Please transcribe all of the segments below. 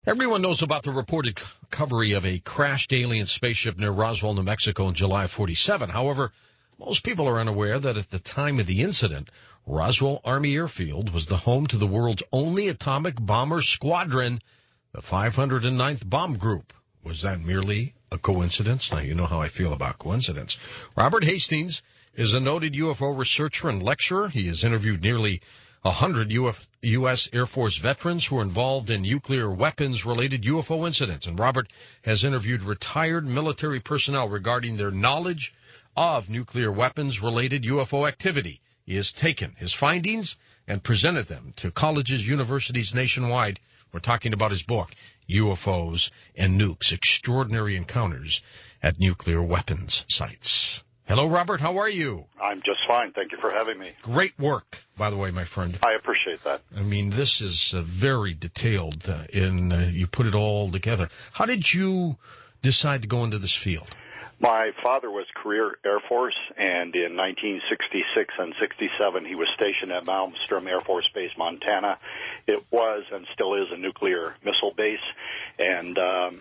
Everyone knows about the reported recovery of a crashed alien spaceship near Roswell, New Mexico in July of 47. However, most people are unaware that at the time of the incident, Roswell Army Airfield was the home to the world's only atomic bomber squadron, the 509th Bomb Group. Was that merely a coincidence? Now, you know how I feel about coincidence. Robert Hastings is a noted UFO researcher and lecturer. He has interviewed nearly 100 U.S. Air Force veterans who are involved in nuclear weapons-related UFO incidents. And Robert has interviewed retired military personnel regarding their knowledge of nuclear weapons-related UFO activity. He has taken his findings and presented them to colleges, universities nationwide. We're talking about his book, UFOs and Nukes, Extraordinary Encounters at Nuclear Weapons Sites. Hello, Robert. How are you? I'm just fine. Thank you for having me. Great work, by the way, my friend. I appreciate that. I mean, this is very detailed, you put it all together. How did you decide to go into this field? My father was career Air Force, and in 1966 and 67, he was stationed at Malmstrom Air Force Base, Montana. It was and still is a nuclear missile base, and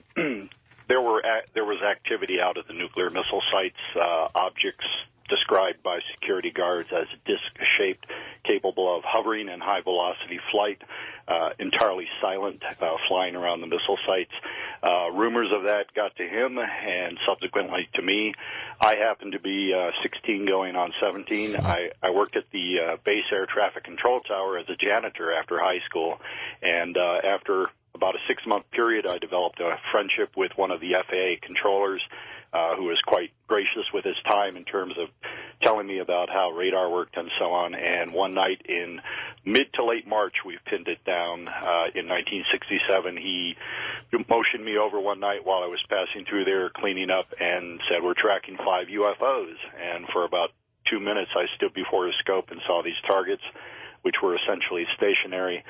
there was activity out at the nuclear missile sites, objects described by security guards as disc-shaped, capable of hovering and high-velocity flight, entirely silent, flying around the missile sites. Rumors of that got to him and subsequently to me. I happened to be 16 going on 17. I worked at the Base Air Traffic Control Tower as a janitor after high school, and after about a 6-month period, I developed a friendship with one of the FAA controllers who was quite gracious with his time in terms of telling me about how radar worked and so on. And one night in mid to late March, we pinned it down in 1967. He motioned me over one night while I was passing through there cleaning up and said, "We're tracking 5 UFOs." And for about 2 minutes, I stood before his scope and saw these targets, which were essentially stationary.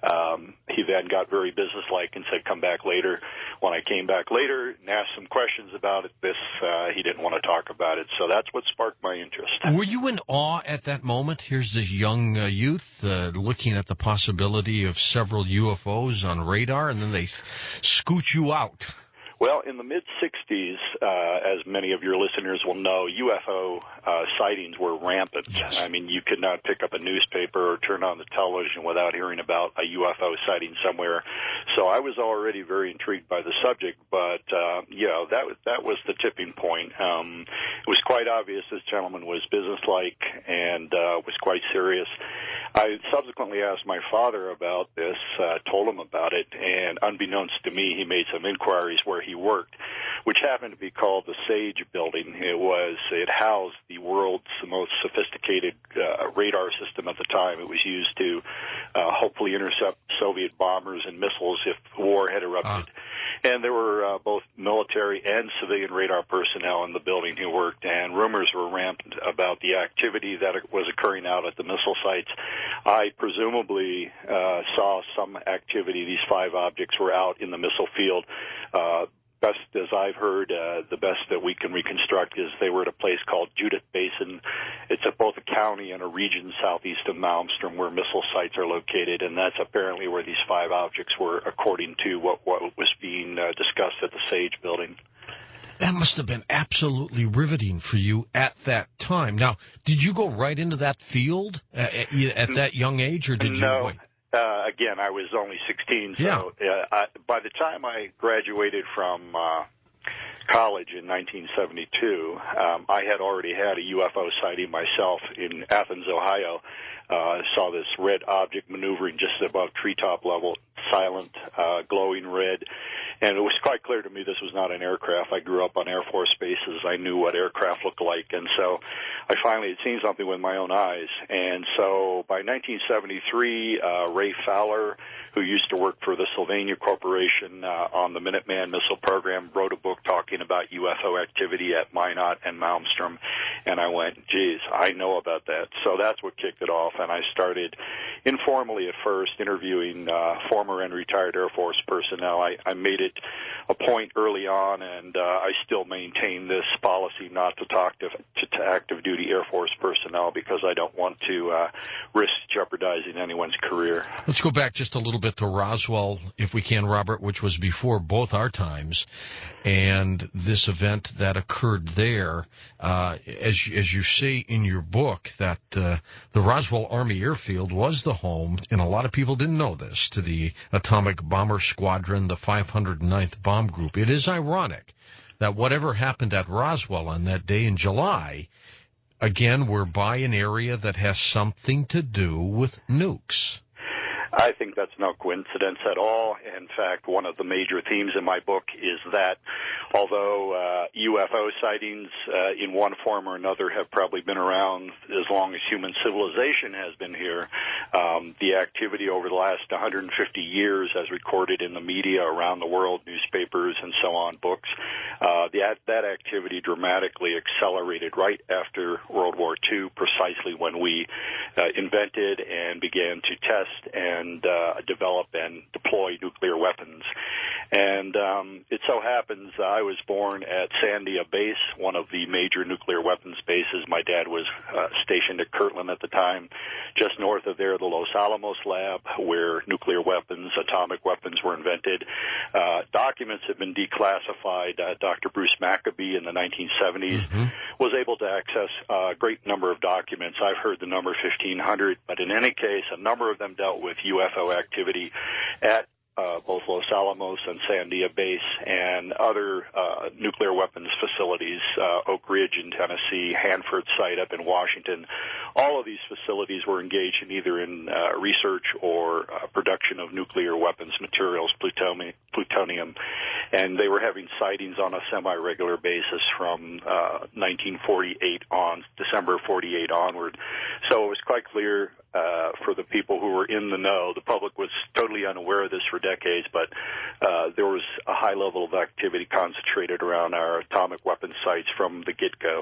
He then got very businesslike and said, "Come back later." When I came back later and asked some questions about it, he didn't want to talk about it. So that's what sparked my interest. Were you in awe at that moment? Here's this young youth looking at the possibility of several UFOs on radar, and then they scoot you out. Well, in the mid-'60s, as many of your listeners will know, UFO sightings were rampant. Yes. I mean, you could not pick up a newspaper or turn on the television without hearing about a UFO sighting somewhere. So I was already very intrigued by the subject, but, that was the tipping point. It was quite obvious this gentleman was businesslike and was quite serious. I subsequently asked my father about this, told him about it, and unbeknownst to me, he made some inquiries where he worked, which happened to be called the SAGE building. It housed the world's most sophisticated radar system at the time. It was used to hopefully intercept Soviet bombers and missiles if war had erupted. And there were both military and civilian radar personnel in the building who worked, and rumors were rampant about the activity that was occurring out at the missile sites. I presumably saw some activity. These 5 objects were out in the missile field. Best as I've heard, the best that we can reconstruct is they were at a place called Judith Basin. It's both a county and a region southeast of Malmstrom where missile sites are located, and that's apparently where these 5 objects were, according to what was being discussed at the SAGE building. That must have been absolutely riveting for you at that time. Now, did you go right into that field at that young age, or did you wait? Again, I was only 16, so by the time I graduated from college in 1972, I had already had a UFO sighting myself in Athens, Ohio. Saw this red object maneuvering just above treetop level, silent, glowing red. And it was quite clear to me this was not an aircraft. I grew up on Air Force bases. I knew what aircraft looked like. And so I finally had seen something with my own eyes. And so by 1973, Ray Fowler, who used to work for the Sylvania Corporation on the Minuteman missile program, wrote a book talking about UFO activity at Minot and Malmstrom. And I went, geez, I know about that. So that's what kicked it off. And I started informally at first interviewing former and retired Air Force personnel. I made it a point early on, and I still maintain this policy not to talk to active duty duty Air Force personnel because I don't want to risk jeopardizing anyone's career. Let's go back just a little bit to Roswell, if we can, Robert, which was before both our times, and this event that occurred there. As you say in your book, that the Roswell Army Airfield was the home, and a lot of people didn't know this, to the Atomic Bomber Squadron, the 509th Bomb Group. It is ironic that whatever happened at Roswell on that day in July, again, we're by an area that has something to do with nukes. I think that's no coincidence at all. In fact, one of the major themes in my book is that although UFO sightings in one form or another have probably been around as long as human civilization has been here, the activity over the last 150 years as recorded in the media around the world, newspapers and so on, books, that activity dramatically accelerated right after World War II, precisely when we invented and began to test and develop and deploy nuclear weapons. And it so happens I was born at Sandia Base, one of the major nuclear weapons bases. My dad was stationed at Kirtland at the time. Just north of there, the Los Alamos lab, where nuclear weapons, atomic weapons were invented. Documents have been declassified. Dr. Bruce Maccabee in the 1970s was able to access a great number of documents. I've heard the number 1,500, but in any case, a number of them dealt with UFO activity at both Los Alamos and Sandia Base and other nuclear weapons facilities, Oak Ridge in Tennessee, Hanford site up in Washington. All of these facilities were engaged in either in research or production of nuclear weapons materials, plutonium, and they were having sightings on a semi-regular basis from 1948 on, December 48 onward. So it was quite clear for the people who were in the know. The public was totally unaware of this for decades, but there was a high level of activity concentrated around our atomic weapons sites from the get-go.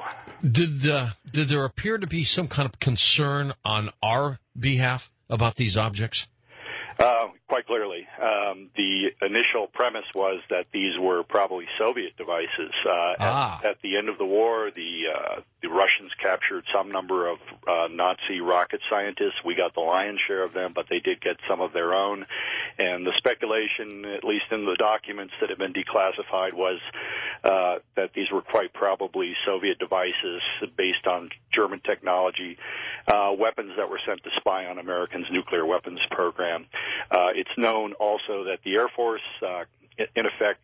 Did there appear to be some kind of concern on our behalf about these objects? Quite clearly. The initial premise was that these were probably Soviet devices. At the end of the war, the Russians captured some number of Nazi rocket scientists. We got the lion's share of them, but they did get some of their own. And the speculation, at least in the documents that have been declassified, was that these were quite probably Soviet devices based on German technology, weapons that were sent to spy on Americans' nuclear weapons program. It's known also that the Air Force, in effect,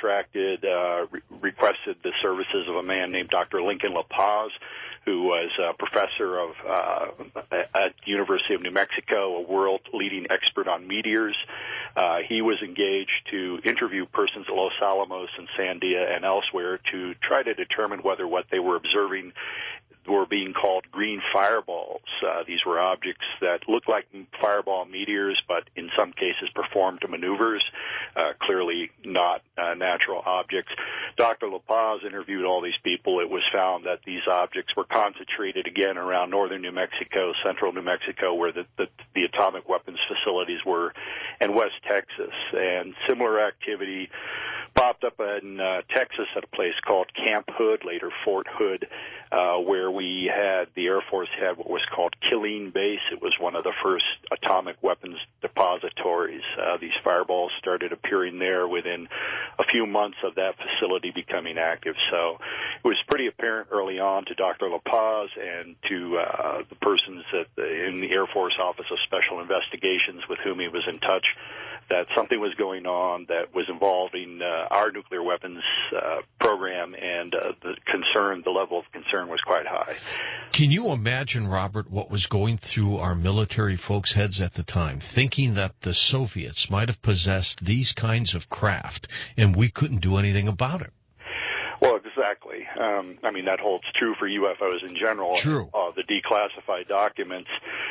requested the services of a man named Dr. Lincoln La Paz, who was a professor at the University of New Mexico, a world-leading expert on meteors. He was engaged to interview persons at Los Alamos and Sandia and elsewhere to try to determine whether what they were observing were being called green fireballs. These were objects that looked like fireball meteors, but in some cases performed maneuvers, clearly not natural objects. Dr. La Paz interviewed all these people. It was found that these objects were concentrated again around northern New Mexico, central New Mexico, where the atomic weapons facilities were, and West Texas. And similar activity popped up in Texas at a place called Camp Hood, later Fort Hood, where the Air Force had what was called Killeen Base. It was one of the first atomic weapons depositories. These fireballs started appearing there within a few months of that facility becoming active. So it was pretty apparent early on to Dr. La Paz and to the persons in the Air Force Office of Special Investigations with whom he was in touch that something was going on that was involving our nuclear weapons program, and the level of concern was quite high. Can you imagine, Robert, what was going through our military folks' heads at the time, thinking that the Soviets might have possessed these kinds of craft and we couldn't do anything about it? Well, exactly. That holds true for UFOs in general. True. The declassified documents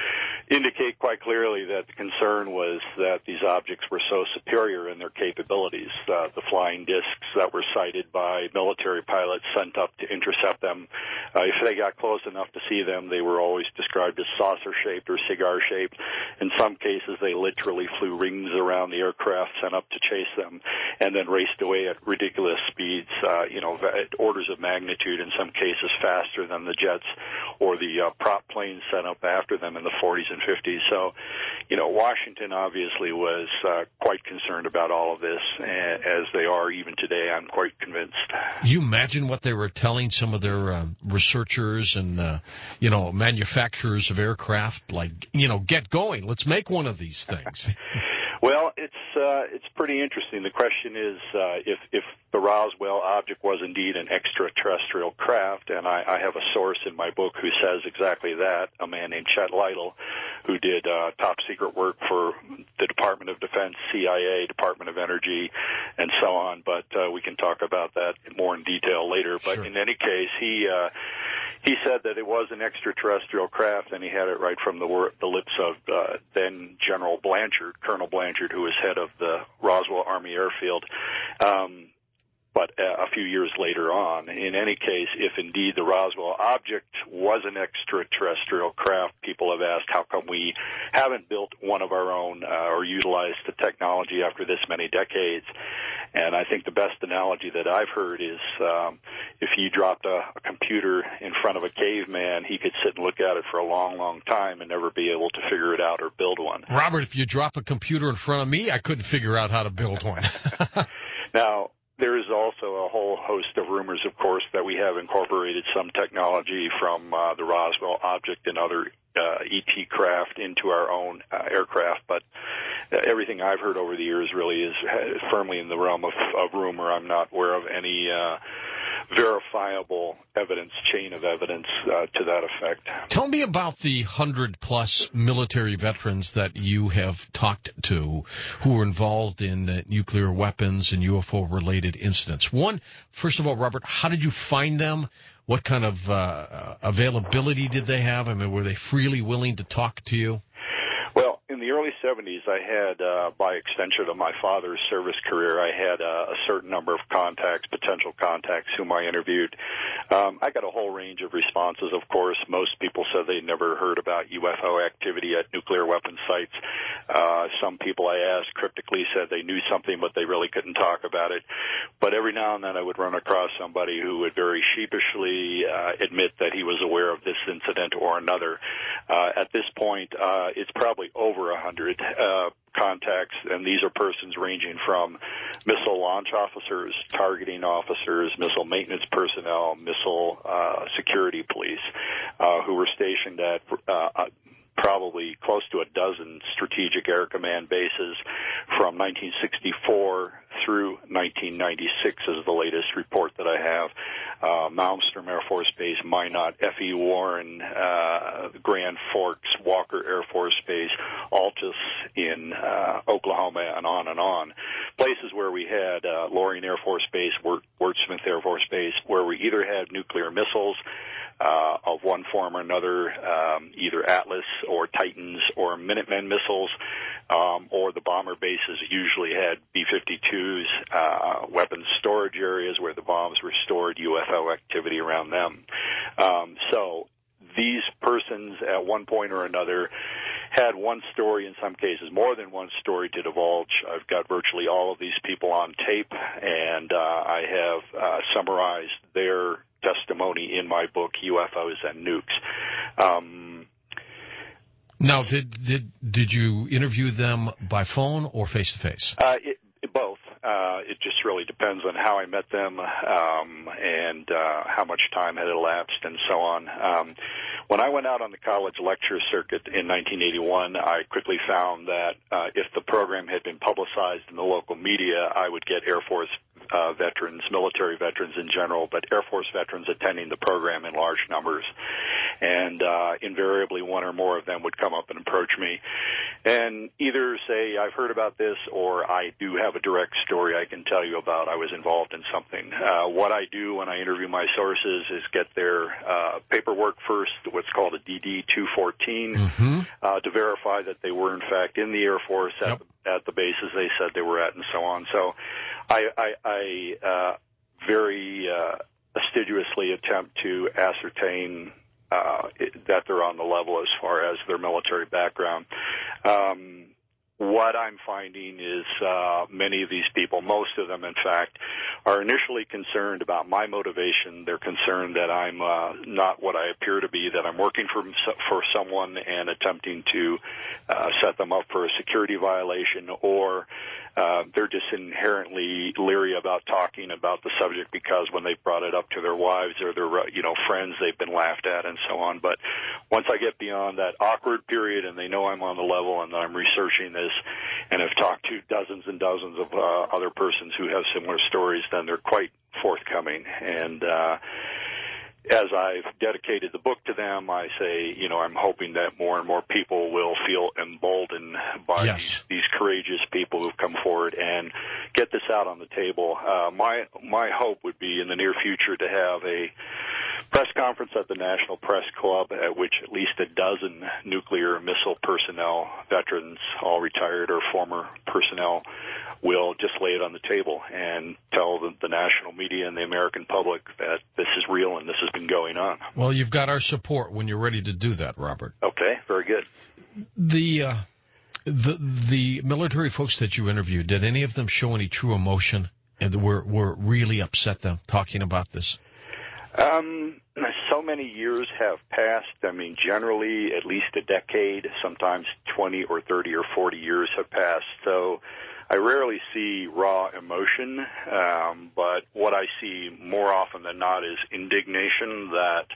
indicate quite clearly that the concern was that these objects were so superior in their capabilities. The flying discs that were sighted by military pilots sent up to intercept them, if they got close enough to see them, they were always described as saucer-shaped or cigar-shaped. In some cases, they literally flew rings around the aircraft sent up to chase them and then raced away at ridiculous speeds, at orders of magnitude, in some cases faster than the jets or the prop planes sent up after them in the 40s and 50s. So, Washington obviously was quite concerned about all of this, as they are even today, I'm quite convinced. You imagine what they were telling some of their researchers and, manufacturers of aircraft, like, get going, let's make one of these things. Well, it's pretty interesting. The question is if the Roswell object was indeed an extraterrestrial craft, and I have a source in my book who says exactly that, a man named Chet Lytle, who did top secret work for the Department of Defense, CIA, Department of Energy, and so on. But we can talk about that more in detail later. But Sure. In any case, he said that it was an extraterrestrial craft, and he had it right from the lips of then General Blanchard, Colonel Blanchard, who was head of the Roswell Army Airfield. But a few years later on, in any case, if indeed the Roswell object was an extraterrestrial craft, people have asked how come we haven't built one of our own or utilized the technology after this many decades. And I think the best analogy that I've heard is if you dropped a computer in front of a caveman, he could sit and look at it for a long, long time and never be able to figure it out or build one. Robert, if you drop a computer in front of me, I couldn't figure out how to build one. Now, there is also a whole host of rumors, of course, that we have incorporated some technology from the Roswell object and other ET craft into our own aircraft, but everything I've heard over the years really is firmly in the realm of rumor. I'm not aware of any verifiable chain of evidence to that effect. Tell me about the 100-plus military veterans that you have talked to who were involved in nuclear weapons and UFO-related incidents. One, first of all, Robert, how did you find them? What kind of availability did they have? I mean, were they freely willing to talk to you? Well, in the early 70s, I had, by extension of my father's service career, I had a certain number of potential contacts whom I interviewed. I got a whole range of responses, of course. Most people said they'd never heard about UFO activity at nuclear weapon sites. Some people I asked cryptically said they knew something, but they really couldn't talk about it. But every now and then I would run across somebody who would very sheepishly admit that he was aware of this incident or another. At this point, it's probably over 100 contacts, and these are persons ranging from missile launch officers, targeting officers, missile maintenance personnel, missile security police, who were stationed at probably close to a dozen strategic air command bases from 1964 through 1996 is the latest report that I have. Malmstrom Air Force Base, Minot, F.E. Warren, Grand Forks, Walker Air Force Base, Altus in Oklahoma, and on and on. Places where we had Loring Air Force Base, Wurtsmith Air Force Base, where we either had nuclear missiles of one form or another, either Atlas or Titans or Minutemen missiles, or the bomber bases usually had B-52s, weapons storage areas where the bombs were stored, UFO activity around them. So these persons at one point or another had one story, in some cases more than one story, to divulge. I've got virtually all of these people on tape, and I have summarized their testimony in my book, UFOs and Nukes. Now, did you interview them by phone or face-to-face? Both. It just really depends on how I met them and how much time had elapsed and so on. When I went out on the college lecture circuit in 1981, I quickly found that if the program had been publicized in the local media, I would get Air Force veterans, military veterans in general, but Air Force veterans attending the program in large numbers. And invariably one or more of them would come up and approach me and either say, I've heard about this, or I do have a direct story I can tell you about. I was involved in something. What I do when I interview my sources is get their paperwork first, what's called a DD-214, to verify that they were, in fact, in the Air Force at the bases they said they were at and so on. So I very assiduously attempt to ascertain that they're on the level as far as their military background. What I'm finding is many of these people, most of them, in fact, are initially concerned about my motivation. They're concerned that I'm not what I appear to be, that I'm working for someone and attempting to set them up for a security violation, or they're just inherently leery about talking about the subject because when they've brought it up to their wives or their friends, they've been laughed at and so on. But once I get beyond that awkward period and they know I'm on the level and I'm researching this and have talked to dozens and dozens of other persons who have similar stories, then they're quite forthcoming. And as I've dedicated the book to them, I say, I'm hoping that more and more people will feel emboldened by these courageous people who've come forward and get this out on the table. My hope would be in the near future to have a press conference at the National Press Club at which at least a dozen nuclear missile personnel, veterans, all retired or former personnel, will just lay it on the table and tell the national media and the American public that this is real and this has been going on. Well, you've got our support when you're ready to do that, Robert. Okay, very good. The military folks that you interviewed, did any of them show any true emotion and were really upset them talking about this? So many years have passed. I mean, generally at least a decade, sometimes 20 or 30 or 40 years have passed. So I rarely see raw emotion, but what I see more often than not is indignation that,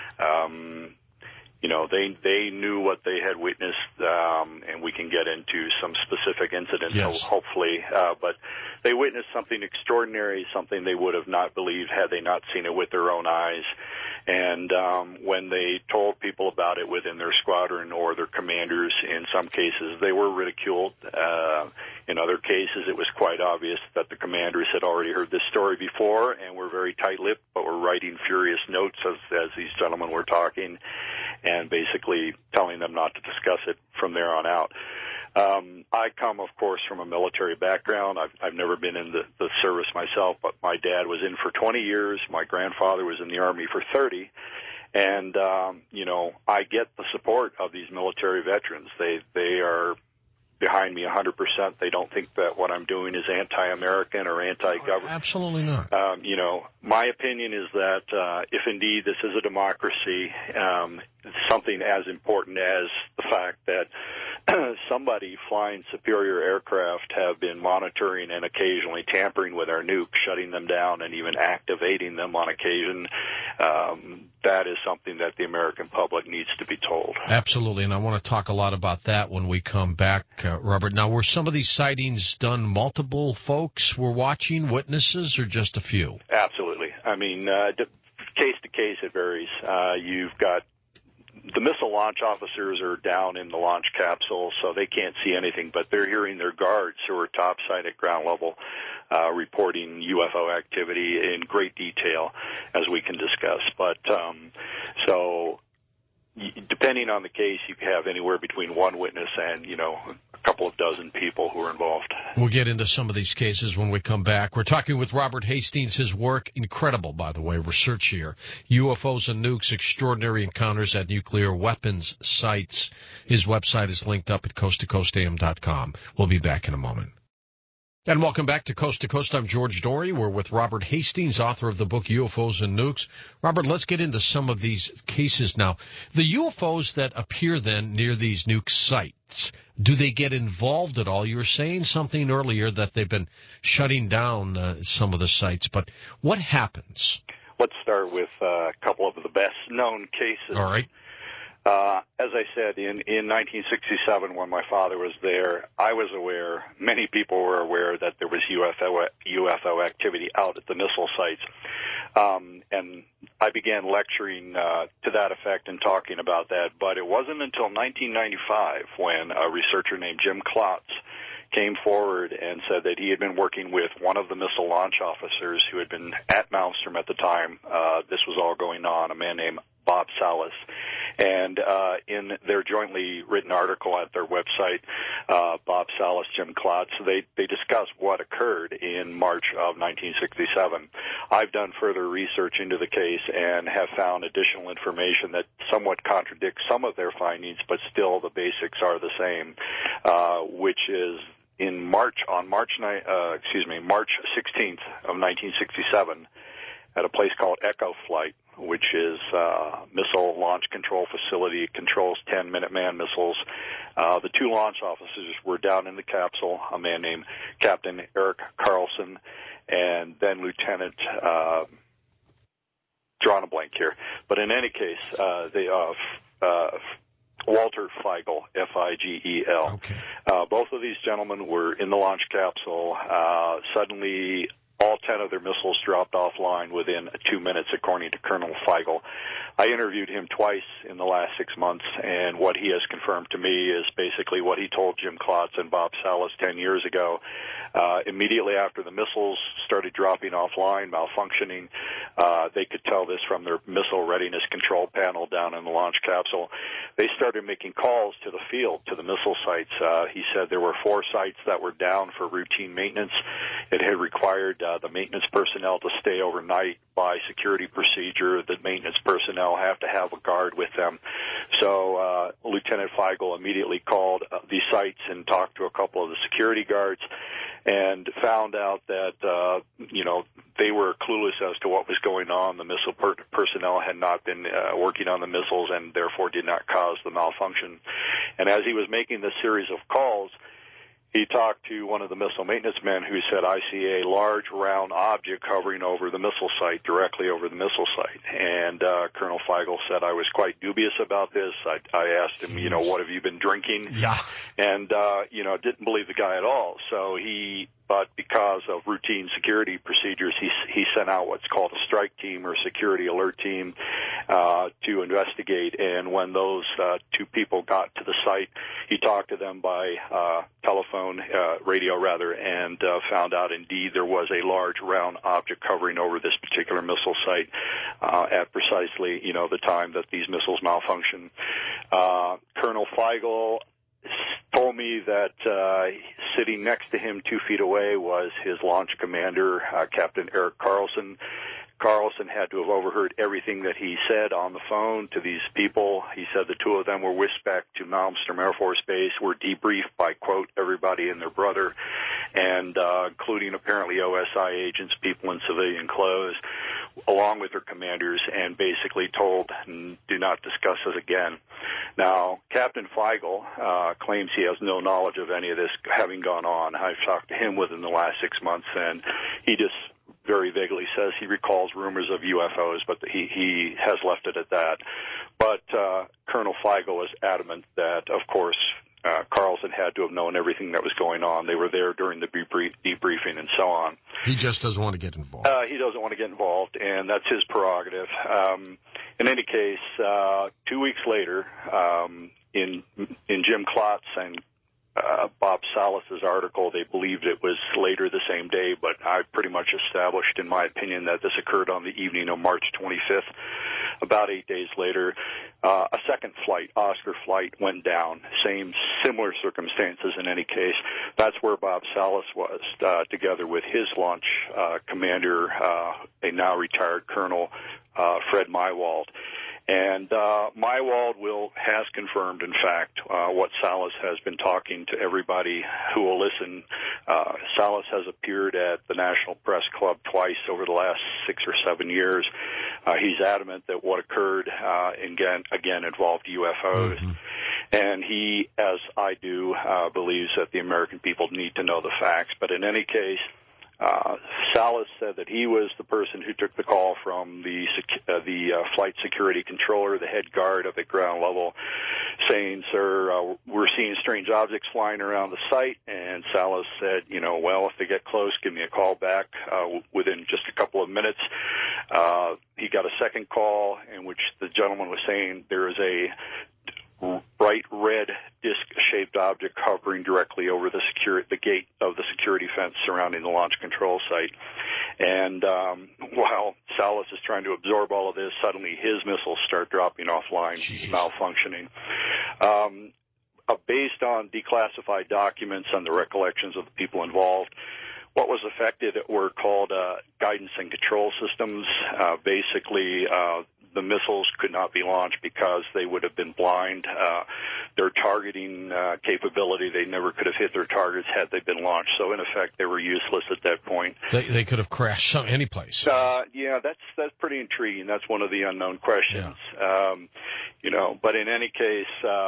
they knew what they had witnessed, and we can get into some specific incidents, hopefully, but they witnessed something extraordinary, something they would have not believed had they not seen it with their own eyes. And when they told people about it within their squadron or their commanders, in some cases they were ridiculed. In other cases it was quite obvious that the commanders had already heard this story before and were very tight-lipped, but were writing furious notes as these gentlemen were talking and basically telling them not to discuss it from there on out. I come, of course, from a military background. I've never been in the service myself, but my dad was in for 20 years. My grandfather was in the Army for 30. And, I get the support of these military veterans. They are behind me 100%. They don't think that what I'm doing is anti-American or anti-government. Absolutely not. My opinion is that if indeed this is a democracy, something as important as the fact that somebody flying superior aircraft have been monitoring and occasionally tampering with our nukes, shutting them down and even activating them on occasion, that is something that the American public needs to be told. Absolutely, and I want to talk a lot about that when we come back, Robert. Now, were some of these sightings done multiple folks were watching, witnesses, or just a few? Absolutely. I mean, case to case it varies. You've got the missile launch officers are down in the launch capsule, so they can't see anything, but they're hearing their guards who are topside at ground level reporting UFO activity in great detail, as we can discuss. But depending on the case, you can have anywhere between one witness and, a couple of dozen people who are involved. We'll get into some of these cases when we come back. We're talking with Robert Hastings. His work, incredible, by the way, research here. UFOs and Nukes, Extraordinary Encounters at Nuclear Weapons Sites. His website is linked up at coasttocoastam.com. We'll be back in a moment. And welcome back to Coast to Coast. I'm George Dory. We're with Robert Hastings, author of the book UFOs and Nukes. Robert, let's get into some of these cases now. The UFOs that appear then near these nuke sites, do they get involved at all? You were saying something earlier that they've been shutting down some of the sites, but what happens? Let's start with a couple of the best-known cases. All right. As I said, in 1967, when my father was there, I was aware, many people were aware that there was UFO activity out at the missile sites. And I began lecturing to that effect and talking about that. But it wasn't until 1995 when a researcher named Jim Klotz came forward and said that he had been working with one of the missile launch officers who had been at Malmstrom at the time. This was all going on, a man named Bob Salas. And in their jointly written article at their website, Bob Salas, Jim Klotz, they discuss what occurred in March of 1967. I've done further research into the case and have found additional information that somewhat contradicts some of their findings, but still the basics are the same, which is in March 16th of 1967 at a place called Echo Flight, which is missile launch control facility. It controls 10 Minuteman missiles. The two launch officers were down in the capsule, a man named Captain Eric Carlson and then Lieutenant, drawing a blank here. But in any case, Walter Feigl, F-I-G-E-L. Okay. Both of these gentlemen were in the launch capsule. Suddenly, all 10 of their missiles dropped offline within 2 minutes, according to Colonel Feigl. I interviewed him twice in the last 6 months, and what he has confirmed to me is basically what he told Jim Klotz and Bob Salas 10 years ago. Immediately after the missiles started dropping offline, malfunctioning, they could tell this from their missile readiness control panel down in the launch capsule. They started making calls to the field, to the missile sites. He said there were 4 sites that were down for routine maintenance. It had required the maintenance personnel to stay overnight. By security procedure, the maintenance personnel have to have a guard with them. So Lieutenant Feigl immediately called these sites and talked to a couple of the security guards and found out that, they were clueless as to what was going on. The missile personnel had not been working on the missiles and therefore did not cause the malfunction. And as he was making this series of calls, he talked to one of the missile maintenance men who said, I see a large round object hovering over the missile site, directly over the missile site. And Colonel Feigl said, I was quite dubious about this. I asked him, what have you been drinking? Yeah. And, didn't believe the guy at all. But because of routine security procedures, he sent out what's called a strike team or security alert team to investigate. And when those 2 people got to the site, he talked to them by radio, and found out indeed there was a large round object hovering over this particular missile site at precisely, the time that these missiles malfunctioned. Colonel Feigl told me that sitting next to him 2 feet away was his launch commander, Captain Eric Carlson. Carlson had to have overheard everything that he said on the phone to these people. He said the 2 of them were whisked back to Malmstrom Air Force Base, were debriefed by, quote, everybody and their brother, and including apparently OSI agents, people in civilian clothes, along with their commanders, and basically told, do not discuss this again. Now, Captain Feigl claims he has no knowledge of any of this having gone on. I've talked to him within the last 6 months, and he just very vaguely says he recalls rumors of UFOs, but he has left it at that. But Colonel Feigl is adamant that, of course, Carlson had to have known everything that was going on. They were there during the debriefing and so on. He just doesn't want to get involved. He doesn't want to get involved, and that's his prerogative. In any case, 2 weeks later, in Jim Klotz and Bob Salas's article, they believed it was later the same day, but I pretty much established, in my opinion, that this occurred on the evening of March 25th. About 8 days later, a second flight, Oscar flight, went down. Similar circumstances in any case. That's where Bob Salas was, together with his launch commander, a now retired Colonel Fred Mywald. And Mywald has confirmed, in fact, what Salas has been talking to everybody who will listen. Salas has appeared at the National Press Club twice over the last 6 or 7 years. He's adamant that what occurred, again involved UFOs. Mm-hmm. And he, as I do, believes that the American people need to know the facts. But in any case, Salas said that he was the person who took the call from the flight security controller, the head guard up at ground level, saying, "Sir, we're seeing strange objects flying around the site." And Salas said, "Well, if they get close, give me a call back." Within just a couple of minutes, he got a second call in which the gentleman was saying there is a bright red disc-shaped object hovering directly over the gate of the security fence surrounding the launch control site. And while Salas is trying to absorb all of this, suddenly his missiles start dropping offline, malfunctioning. Based on declassified documents and the recollections of the people involved, what was affected were called guidance and control systems. Basically, the missiles could not be launched because they would have been blind. Their targeting capability, they never could have hit their targets had they been launched. So, in effect, they were useless at that point. They could have crashed any place. Yeah, that's pretty intriguing. That's one of the unknown questions. Yeah. But in any case,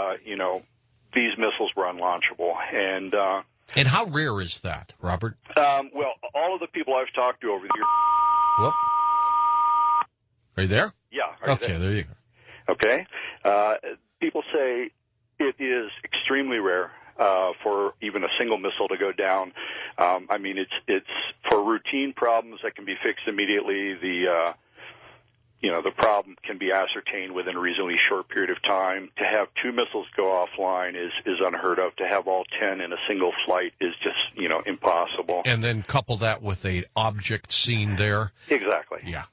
these missiles were unlaunchable. And how rare is that, Robert? Well, all of the people I've talked to over the years. Whoop. Are you there? Yeah. Okay, there you go. Okay. People say it is extremely rare for even a single missile to go down. I mean, it's for routine problems that can be fixed immediately. The problem can be ascertained within a reasonably short period of time. To have two missiles go offline is unheard of. To have all 10 in a single flight is just, impossible. And then couple that with a object seen there. Exactly. Yeah.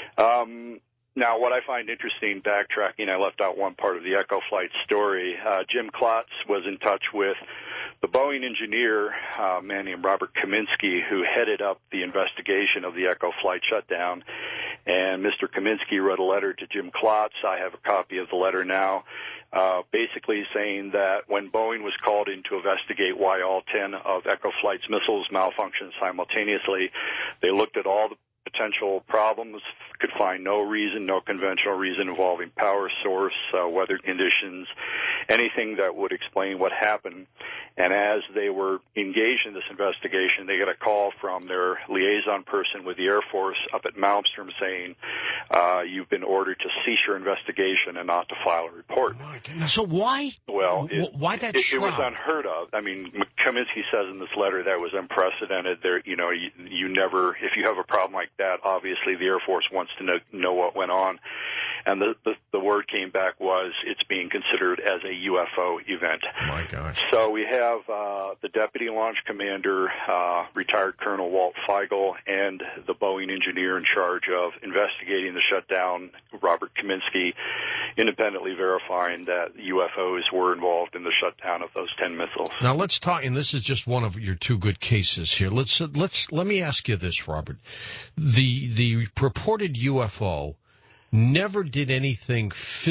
Now, what I find interesting, backtracking, I left out one part of the Echo Flight story. Jim Klotz was in touch with the Boeing engineer, a man named Robert Kaminsky, who headed up the investigation of the Echo Flight shutdown. And Mr. Kaminsky wrote a letter to Jim Klotz. I have a copy of the letter now, basically saying that when Boeing was called in to investigate why all 10 of Echo Flight's missiles malfunctioned simultaneously, they looked at all the potential problems, could find no conventional reason involving power source, weather conditions, anything that would explain what happened. And as they were engaged in this investigation, they got a call from their liaison person with the Air Force up at Malmstrom saying, you've been ordered to cease your investigation and not to file a report. Oh my goodness. So why? Well, why that it was unheard of. I mean, Kaminsky says in this letter that was unprecedented. There, you never, if you have a problem like that, obviously the Air Force wants to know what went on. And the word came back was it's being considered as a UFO event. My gosh. So we have the Deputy Launch Commander, retired Colonel Walt Feigl, and the Boeing engineer in charge of investigating the shutdown, Robert Kaminsky, independently verifying that UFOs were involved in the shutdown of those 10 missiles. Now let's talk, and this is just one of your two good cases here. Let me ask you this, Robert. The purported UFO never did anything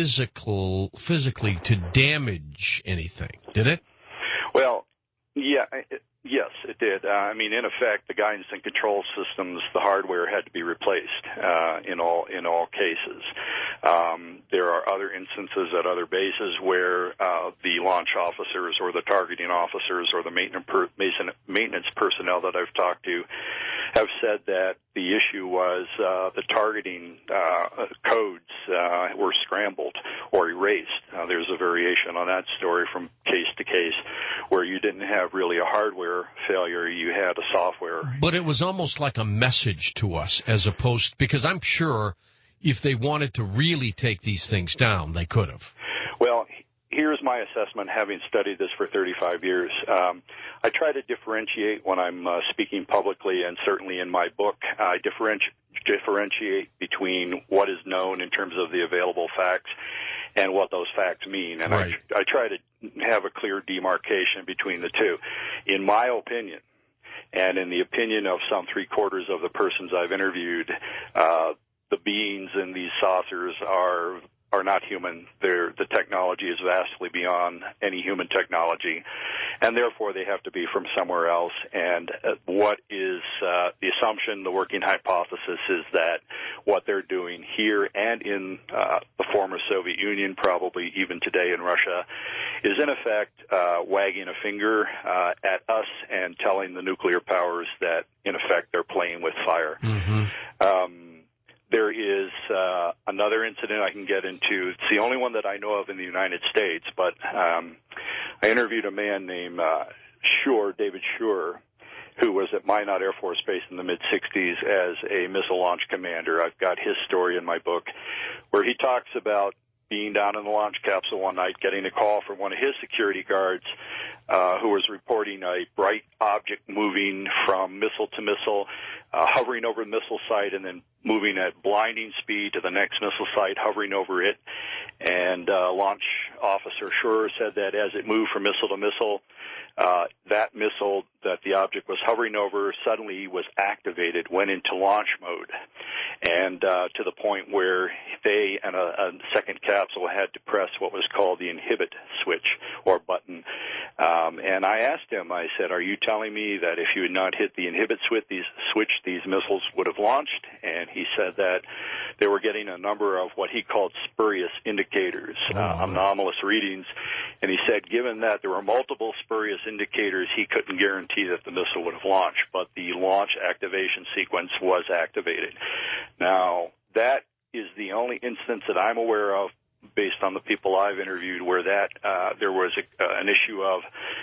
physically to damage anything, did it? Well, yeah, yes, it did. I mean, in effect, the guidance and control systems, the hardware had to be replaced in all cases. There are other instances at other bases where the launch officers or the targeting officers or the maintenance personnel that I've talked to have said that the issue was the targeting codes were scrambled or erased. There's a variation on that story from case to case where you didn't have really a hardware failure, you had a software. But it was almost like a message to us as opposed, because I'm sure if they wanted to really take these things down, they could have. Well, here's my assessment, having studied this for 35 years. I try to differentiate when I'm speaking publicly, and certainly in my book, I differentiate between what is known in terms of the available facts and what those facts mean. And right. I try to have a clear demarcation between the two. In my opinion, and in the opinion of some 3/4 of the persons I've interviewed, the beings in these saucers are not human. The technology is vastly beyond any human technology, and therefore they have to be from somewhere else. And what is the assumption, the working hypothesis is that what they're doing here and in the former Soviet Union, probably even today in Russia, is in effect wagging a finger at us and telling the nuclear powers that, in effect, they're playing with fire. There is another incident I can get into. It's the only one that I know of in the United States, but I interviewed a man named David Shore, who was at Minot Air Force Base in the mid-'60s as a missile launch commander. I've got his story in my book, where he talks about being down in the launch capsule one night, getting a call from one of his security guards who was reporting a bright object moving from missile to missile, hovering over the missile site and then moving at blinding speed to the next missile site, hovering over it. And launch officer Schur said that as it moved from missile to missile, that missile that the object was hovering over suddenly was activated, went into launch mode, and to the point where they and a second capsule had to press what was called the inhibit switch or button. And I asked him, I said, are you telling me that if you had not hit the inhibit switch, these missiles would have launched? And he said that they were getting a number of what he called spurious indicators, anomalous readings. And he said, given that there were multiple spurious indicators, he couldn't guarantee that the missile would have launched, but the launch activation sequence was activated. Now, that is the only instance that I'm aware of, based on the people I've interviewed, where that there was an issue of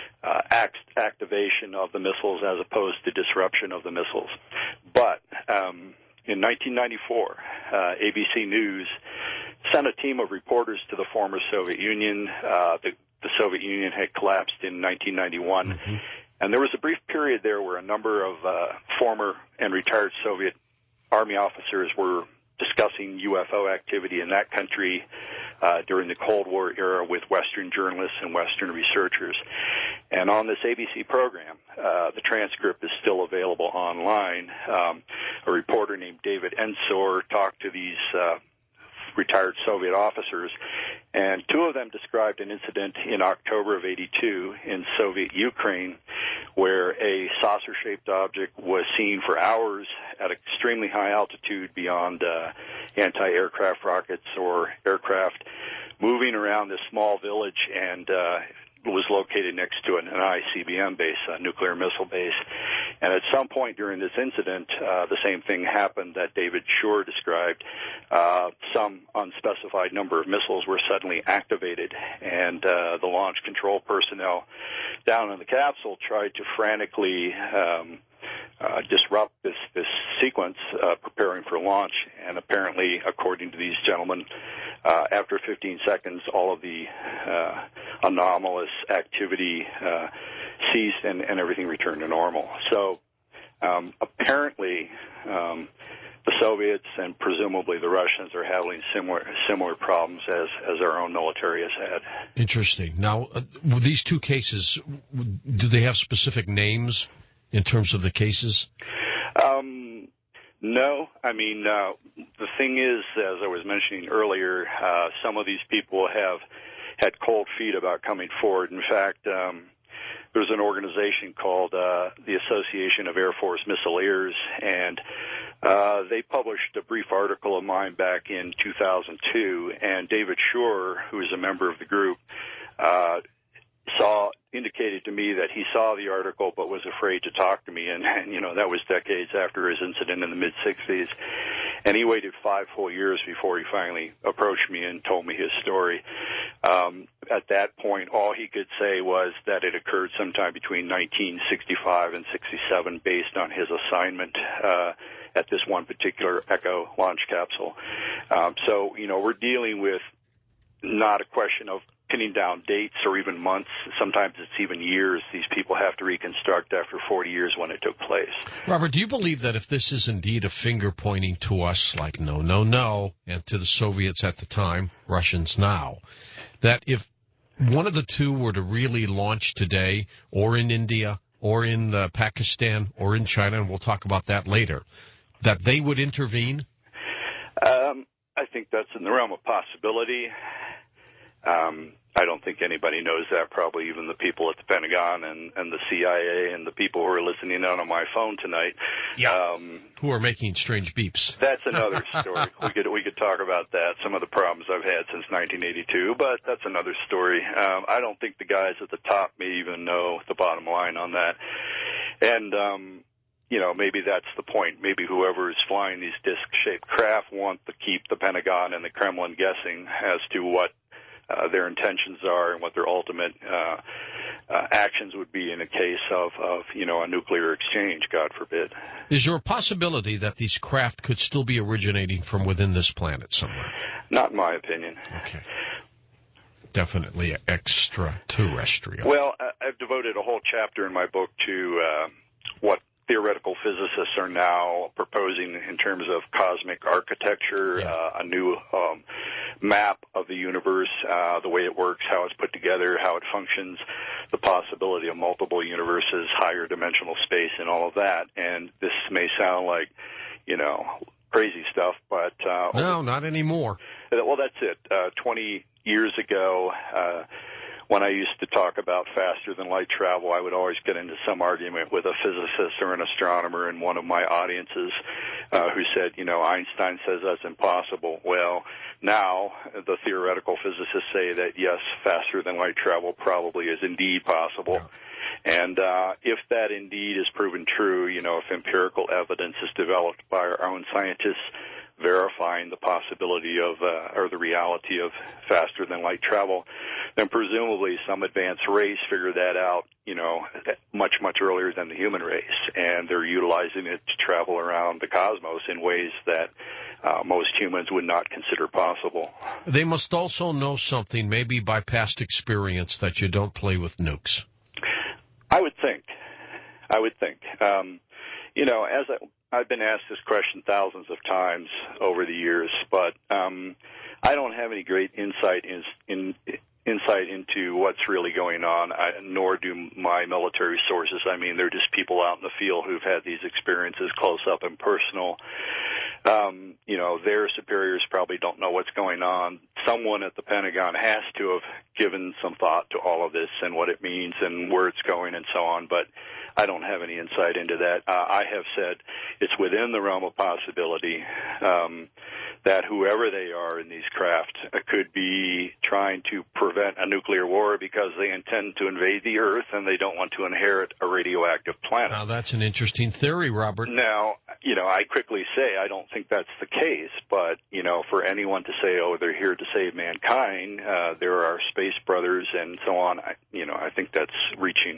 activation of the missiles as opposed to disruption of the missiles. But in 1994, ABC News sent a team of reporters to the former Soviet Union. The Soviet Union had collapsed in 1991. Mm-hmm. And there was a brief period there where a number of former and retired Soviet Army officers were discussing UFO activity in that country during the Cold War era with Western journalists and Western researchers. And on this ABC program, the transcript is still available online. A reporter named David Ensor talked to these retired Soviet officers, and two of them described an incident in October of '82 in Soviet Ukraine where a saucer-shaped object was seen for hours at extremely high altitude beyond anti-aircraft rockets or aircraft, moving around this small village, and was located next to an ICBM base, a nuclear missile base. And at some point during this incident, the same thing happened that David Shore described. Some unspecified number of missiles were suddenly activated, and the launch control personnel down in the capsule tried to frantically disrupt this sequence, preparing for launch. And apparently, according to these gentlemen, after 15 seconds, all of the anomalous activity ceased and everything returned to normal. So apparently the Soviets and presumably the Russians are having similar problems as our own military has had. Interesting. Now, these two cases, do they have specific names in terms of the cases? No. I mean, the thing is, as I was mentioning earlier, some of these people have had cold feet about coming forward. In fact, there's an organization called the Association of Air Force Missileers, and they published a brief article of mine back in 2002, and David Shore, who is a member of the group, indicated to me that he saw the article but was afraid to talk to me, and that was decades after his incident in the mid-'60s. And he waited 5 full years before he finally approached me and told me his story. At that point, all he could say was that it occurred sometime between 1965 and 67 based on his assignment at this one particular Echo launch capsule. So, we're dealing with not a question of pinning down dates or even months. Sometimes it's even years. These people have to reconstruct after 40 years when it took place. Robert, do you believe that if this is indeed a finger pointing to us, like no, no, no, and to the Soviets at the time, Russians now, that if one of the two were to really launch today, or in India, or in Pakistan, or in China, and we'll talk about that later, that they would intervene? I think that's in the realm of possibility. I don't think anybody knows that, probably even the people at the Pentagon and the CIA and the people who are listening in on my phone tonight. Yeah. Who are making strange beeps. That's another story. We could talk about that, some of the problems I've had since 1982, but that's another story. I don't think the guys at the top may even know the bottom line on that. And, maybe that's the point. Maybe whoever is flying these disc-shaped craft want to keep the Pentagon and the Kremlin guessing as to what their intentions are and what their ultimate actions would be in a case of a nuclear exchange, God forbid. Is there a possibility that these craft could still be originating from within this planet somewhere? Not in my opinion. Okay. Definitely extraterrestrial. Well, I've devoted a whole chapter in my book to what theoretical physicists are now proposing in terms of cosmic architecture, a new map of the universe, the way it works, how it's put together, how it functions, the possibility of multiple universes, higher dimensional space, and all of that. And this may sound like, crazy stuff, but... no, not anymore. Well, that's it. 20 years ago... when I used to talk about faster-than-light travel, I would always get into some argument with a physicist or an astronomer in one of my audiences who said, Einstein says that's impossible. Well, now the theoretical physicists say that, yes, faster-than-light travel probably is indeed possible. Yeah. And if that indeed is proven true, if empirical evidence is developed by our own scientists, verifying the possibility of or the reality of faster than light travel, then presumably some advanced race figured that out, much, much earlier than the human race, and they're utilizing it to travel around the cosmos in ways that most humans would not consider possible. They must also know something, maybe by past experience, that you don't play with nukes. I would think. As I've been asked this question thousands of times over the years, but I don't have any great insight into what's really going on, nor do my military sources. I mean, they're just people out in the field who've had these experiences close up and personal. Their superiors probably don't know what's going on. Someone at the Pentagon has to have given some thought to all of this and what it means and where it's going and so on, but I don't have any insight into that. I have said it's within the realm of possibility that whoever they are in these craft could be trying to prevent a nuclear war because they intend to invade the Earth and they don't want to inherit a radioactive planet. Now, that's an interesting theory, Robert. Now, I quickly say I don't think that's the case, but, for anyone to say, oh, they're here to save mankind, there are space brothers and so on, I think that's reaching.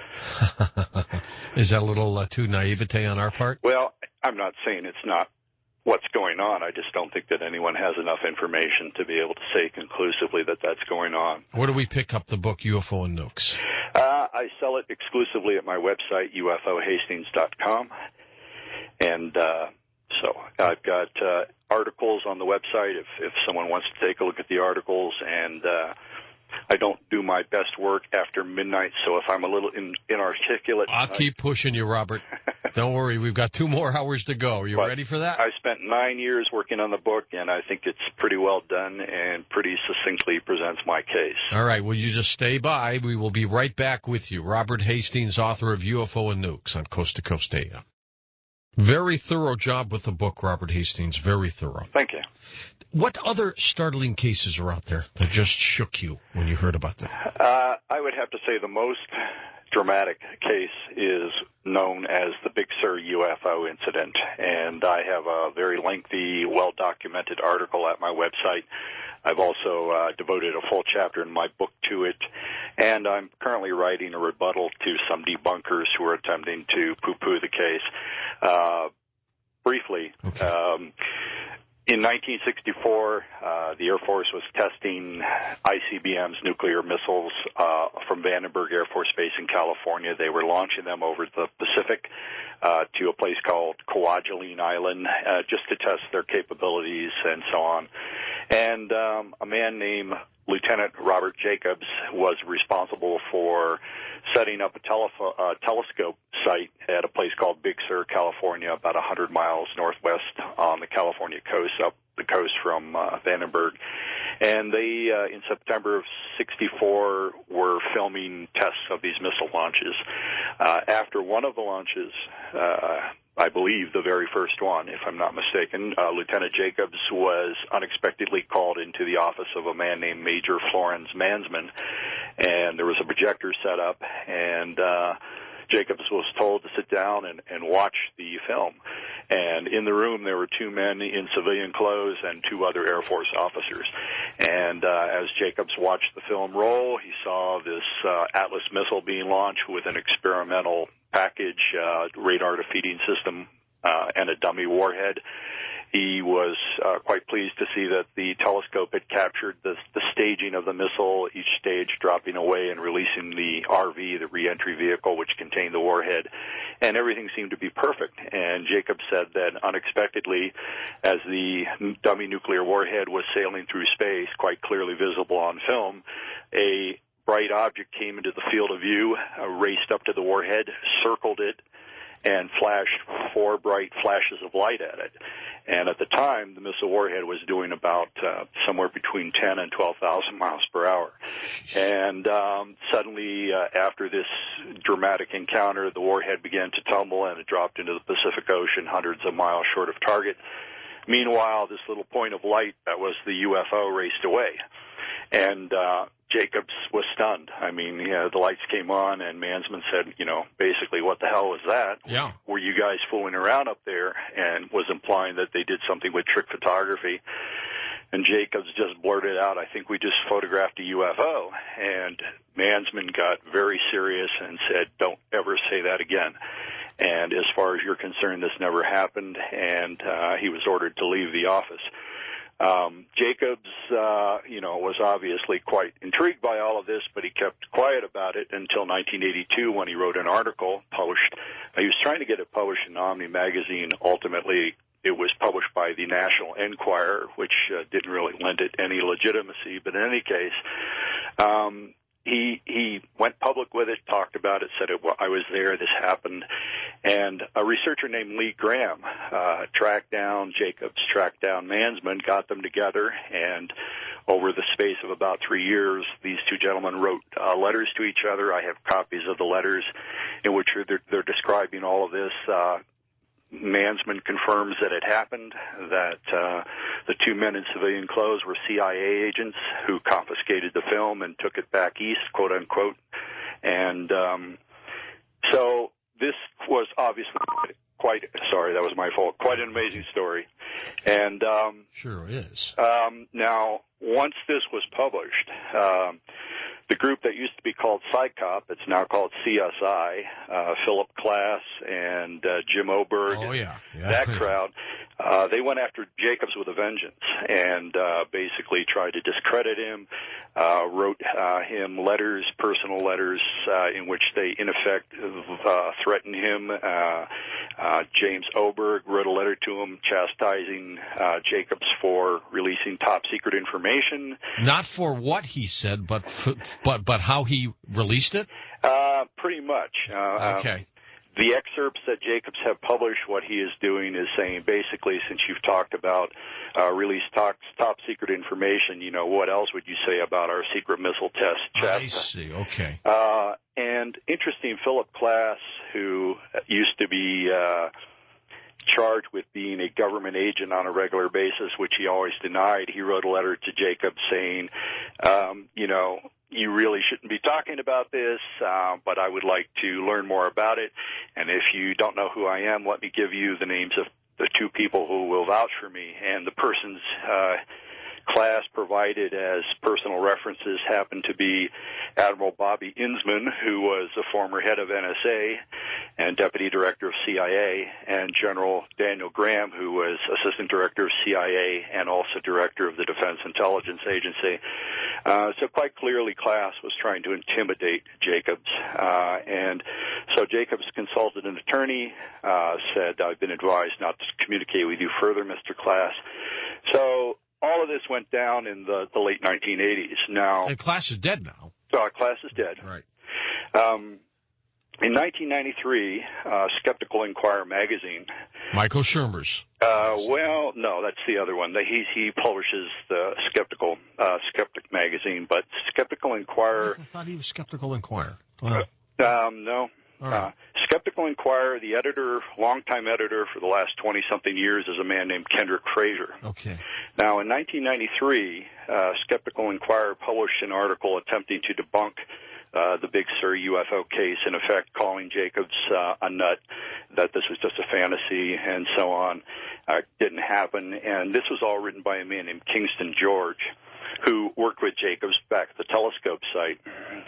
Is that a little too naivete on our part? Well, I'm not saying it's not what's going on. I just don't think that anyone has enough information to be able to say conclusively that that's going on. Where do we pick up the book UFO and Nukes? I sell it exclusively at my website, ufohastings.com. And so I've got articles on the website if someone wants to take a look at the articles, and I don't do my best work after midnight, so if I'm a little inarticulate... I'll keep pushing you, Robert. Don't worry, we've got 2 more hours to go. Are you ready for that? I spent 9 years working on the book, and I think it's pretty well done and pretty succinctly presents my case. All right, well, you just stay by. We will be right back with you. Robert Hastings, author of UFO and Nukes on Coast to Coast AM. Very thorough job with the book, Robert Hastings. Very thorough. Thank you. What other startling cases are out there that just shook you when you heard about them? I would have to say the most dramatic case is known as the Big Sur UFO incident, and I have a very lengthy, well-documented article at my website. I've also devoted a full chapter in my book to it, and I'm currently writing a rebuttal to some debunkers who are attempting to poo-poo the case. Briefly, okay. In 1964, the Air Force was testing ICBM's nuclear missiles from Vandenberg Air Force Base in California. They were launching them over the Pacific to a place called Kwajalein Island just to test their capabilities and so on. And a man named Lieutenant Robert Jacobs was responsible for setting up a telescope site at a place called Big Sur, California, about 100 miles northwest on the California coast, up the coast from Vandenberg. And they, in September of 64, were filming tests of these missile launches. After one of the launches, I believe the very first one, if I'm not mistaken, Lieutenant Jacobs was unexpectedly called into the office of a man named Major Florence Mansman, and there was a projector set up, and Jacobs was told to sit down and watch the film. And in the room there were two men in civilian clothes and two other Air Force officers. And as Jacobs watched the film roll, he saw this Atlas missile being launched with an experimental package, radar defeating system, and a dummy warhead. He was quite pleased to see that the telescope had captured the staging of the missile, each stage dropping away and releasing the RV, the reentry vehicle, which contained the warhead, and everything seemed to be perfect. And Jacob said that unexpectedly, as the dummy nuclear warhead was sailing through space, quite clearly visible on film, a bright object came into the field of view, raced up to the warhead, circled it, and flashed 4 bright flashes of light at it. And at the time, the missile warhead was doing about somewhere between 10 and 12,000 miles per hour. And suddenly, after this dramatic encounter, the warhead began to tumble, and it dropped into the Pacific Ocean hundreds of miles short of target. Meanwhile, this little point of light that was the UFO raced away. And Jacobs was stunned. I mean, the lights came on, and Mansman said, basically, what the hell was that? Yeah. Were you guys fooling around up there? And was implying that they did something with trick photography. And Jacobs just blurted out, I think we just photographed a UFO. And Mansman got very serious and said, don't ever say that again. And as far as you're concerned, this never happened, and he was ordered to leave the office. Jacobs, was obviously quite intrigued by all of this, but he kept quiet about it until 1982 when he wrote an article published. He was trying to get it published in Omni magazine. Ultimately, it was published by the National Enquirer, which didn't really lend it any legitimacy. But in any case, he went public with it, talked about it, said, I was there, this happened. And a researcher named Lee Graham tracked down Jacobs, tracked down Mansman, got them together, and over the space of about 3 years, these two gentlemen wrote letters to each other. I have copies of the letters in which they're describing all of this. Mansman confirms that it happened, that the two men in civilian clothes were CIA agents who confiscated the film and took it back east, quote unquote. And so this was obviously quite an amazing story. And sure is. Now, once this was published, the group that used to be called PsyCop, it's now called CSI, Philip Klass and Jim Oberg, that crowd, they went after Jacobs with a vengeance and basically tried to discredit him, wrote him letters, personal letters, in which they, in effect, threatened him. James Oberg wrote a letter to him chastising Jacobs for releasing top-secret information. Not for what he said, but how he released it? Pretty much. Okay. The excerpts that Jacobs have published, what he is doing is saying, basically, since you've talked about release top-secret information, what else would you say about our secret missile test? I see, okay. And interesting, Philip Klass, who used to be charged with being a government agent on a regular basis, which he always denied, he wrote a letter to Jacobs saying, you really shouldn't be talking about this, but I would like to learn more about it. And if you don't know who I am, let me give you the names of the two people who will vouch for me. And the person's Klass provided as personal references happened to be Admiral Bobby Innsman, who was a former head of NSA and deputy director of CIA, and General Daniel Graham, who was assistant director of CIA and also director of the Defense Intelligence Agency. So quite clearly, Klass was trying to intimidate Jacobs. And so Jacobs consulted an attorney, said, I've been advised not to communicate with you further, Mr. Klass. So all of this went down in the late 1980s. Now, and Klass is dead now. Klass is dead. Right. In 1993, Skeptical Inquirer magazine, Michael Shermer's, Well, no, that's the other one. He publishes the Skeptic magazine, but Skeptical Inquirer. I thought he was Skeptical Inquirer. Wow. No. Right. Skeptical Inquirer, the editor, longtime editor for the last 20-something years, is a man named Kendrick Frazier. Okay. Now, in 1993, Skeptical Inquirer published an article attempting to debunk the Big Sur UFO case, in effect calling Jacobs a nut, that this was just a fantasy and so on. Didn't happen. And this was all written by a man named Kingston George, who worked with Jacobs back at the telescope site.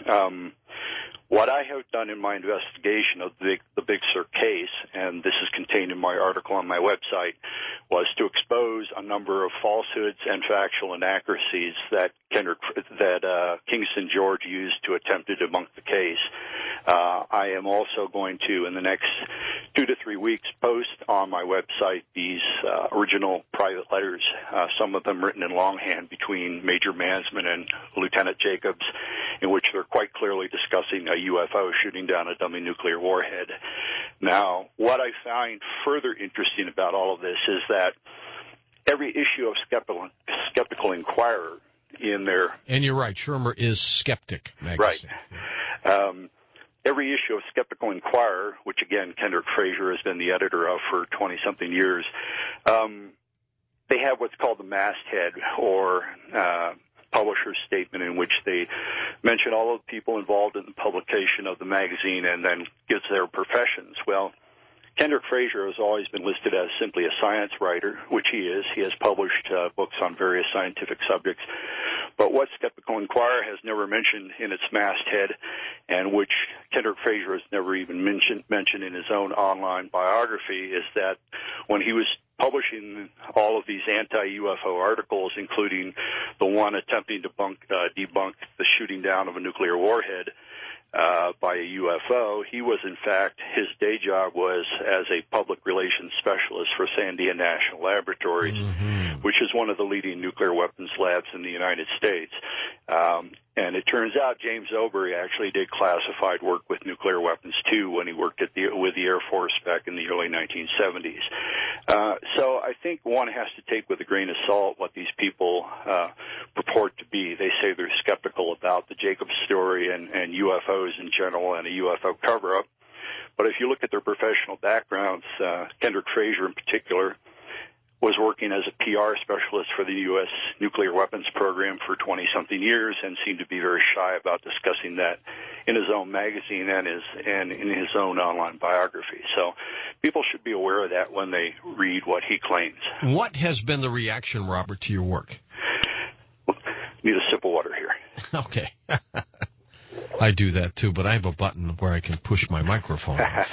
What I have done in my investigation of the Big Sur case, and this is contained in my article on my website, was to expose a number of falsehoods and factual inaccuracies that Kingston George used to attempt to debunk the case. I am also going to, in the next 2 to 3 weeks, post on my website these original private letters, some of them written in longhand between Major Mansman and Lieutenant Jacobs, in which they're quite clearly discussing a UFO shooting down a dummy nuclear warhead. Now, what I find further interesting about all of this is that every issue of Skeptical Inquirer in there... And you're right, Shermer is Skeptic magazine. Right. Every issue of Skeptical Inquirer, which again Kendrick Frazier has been the editor of for 20-something years, they have what's called the masthead, or publisher's statement, in which they mention all of the people involved in the publication of the magazine and then gives their professions. Well, Kendrick Frazier has always been listed as simply a science writer, which he is. He has published books on various scientific subjects. But what Skeptical Inquirer has never mentioned in its masthead, and which Kendrick Frazier has never even mentioned in his own online biography, is that when he was publishing all of these anti-UFO articles, including the one attempting to debunk the shooting down of a nuclear warhead by a UFO, he was, in fact, his day job was as a public relations specialist for Sandia National Laboratories, which is one of the leading nuclear weapons labs in the United States. And it turns out James Obery actually did classified work with nuclear weapons, too, when he worked with the Air Force back in the early 1970s. So I think one has to take with a grain of salt what these people purport to be. They say they're skeptical about the Jacobs story and UFOs in general and a UFO cover-up. But if you look at their professional backgrounds, Kendrick Frazier in particular was working as a PR specialist for the U.S. nuclear weapons program for 20-something years and seemed to be very shy about discussing that in his own magazine and in his own online biography. So people should be aware of that when they read what he claims. What has been the reaction, Robert, to your work? Need a sip of water here. Okay. I do that, too, but I have a button where I can push my microphone off.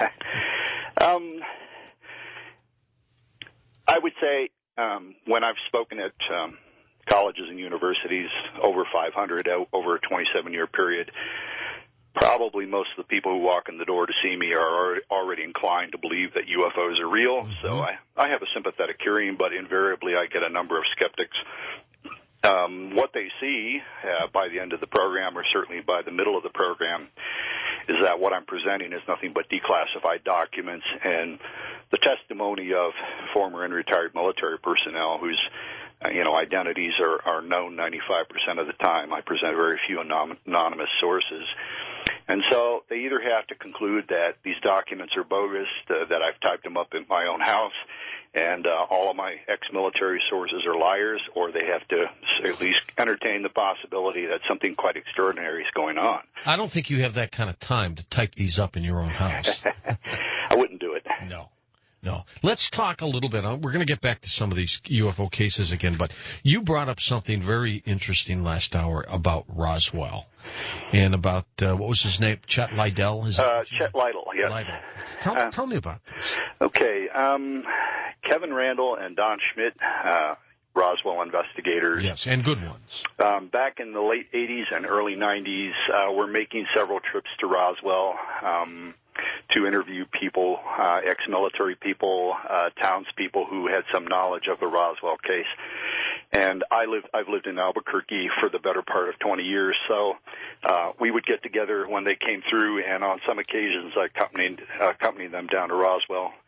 I would say when I've spoken at colleges and universities, over 500 over a 27-year period, probably most of the people who walk in the door to see me are already inclined to believe that UFOs are real. Mm-hmm. So I have a sympathetic hearing, but invariably I get a number of skeptics. What they see by the end of the program, or certainly by the middle of the program, is that what I'm presenting is nothing but declassified documents and the testimony of former and retired military personnel whose identities are known 95% of the time. I present very few anonymous sources. And so they either have to conclude that these documents are bogus, that I've typed them up in my own house, and all of my ex-military sources are liars, or they have to at least entertain the possibility that something quite extraordinary is going on. I don't think you have that kind of time to type these up in your own house. I wouldn't do it. No. Let's talk a little bit. We're going to get back to some of these UFO cases again, but you brought up something very interesting last hour about Roswell and about, what was his name? Chet Liddell? Chet Liddell, yes. Liddell. Tell me about this. Okay. Kevin Randall and Don Schmidt, Roswell investigators. Yes, and good ones. Back in the late 80s and early 90s, were making several trips to Roswell to interview people, ex-military people, townspeople who had some knowledge of the Roswell case. And I've lived in Albuquerque for the better part of 20 years, so we would get together when they came through, and on some occasions I accompanied them down to Roswell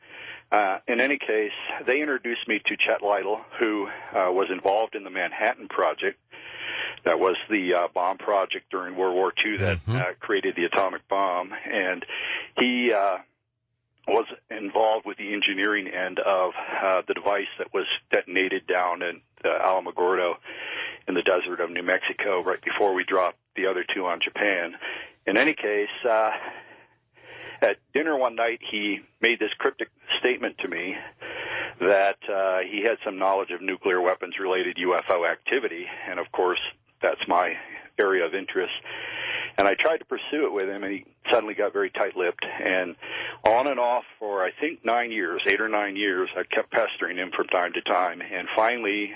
In any case, they introduced me to Chet Lytle, who was involved in the Manhattan Project. That was the bomb project during World War II that created the atomic bomb. And he was involved with the engineering end of the device that was detonated down in Alamogordo in the desert of New Mexico right before we dropped the other two on Japan. In any case, at dinner one night, he made this cryptic statement to me that he had some knowledge of nuclear weapons-related UFO activity, and of course, that's my area of interest. And I tried to pursue it with him, and he suddenly got very tight-lipped. And on and off for, I think, 9 years, 8 or 9 years, I kept pestering him from time to time. And finally,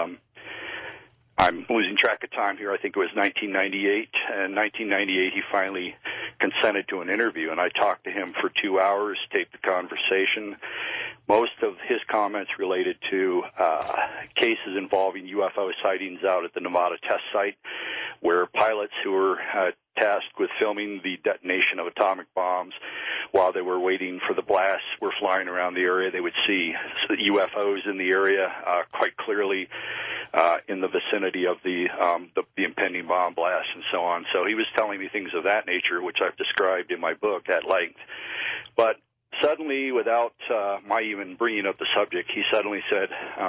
I'm losing track of time here. I think it was 1998. And 1998, he finally consented to an interview, and I talked to him for 2 hours, taped the conversation. Most of his comments related to cases involving UFO sightings out at the Nevada test site, where pilots who were tasked with filming the detonation of atomic bombs while they were waiting for the blast were flying around the area. They would see UFOs in the area quite clearly in the vicinity of the impending bomb blast and so on. So he was telling me things of that nature, which I've described in my book at length. But suddenly, without my even bringing up the subject, he suddenly said,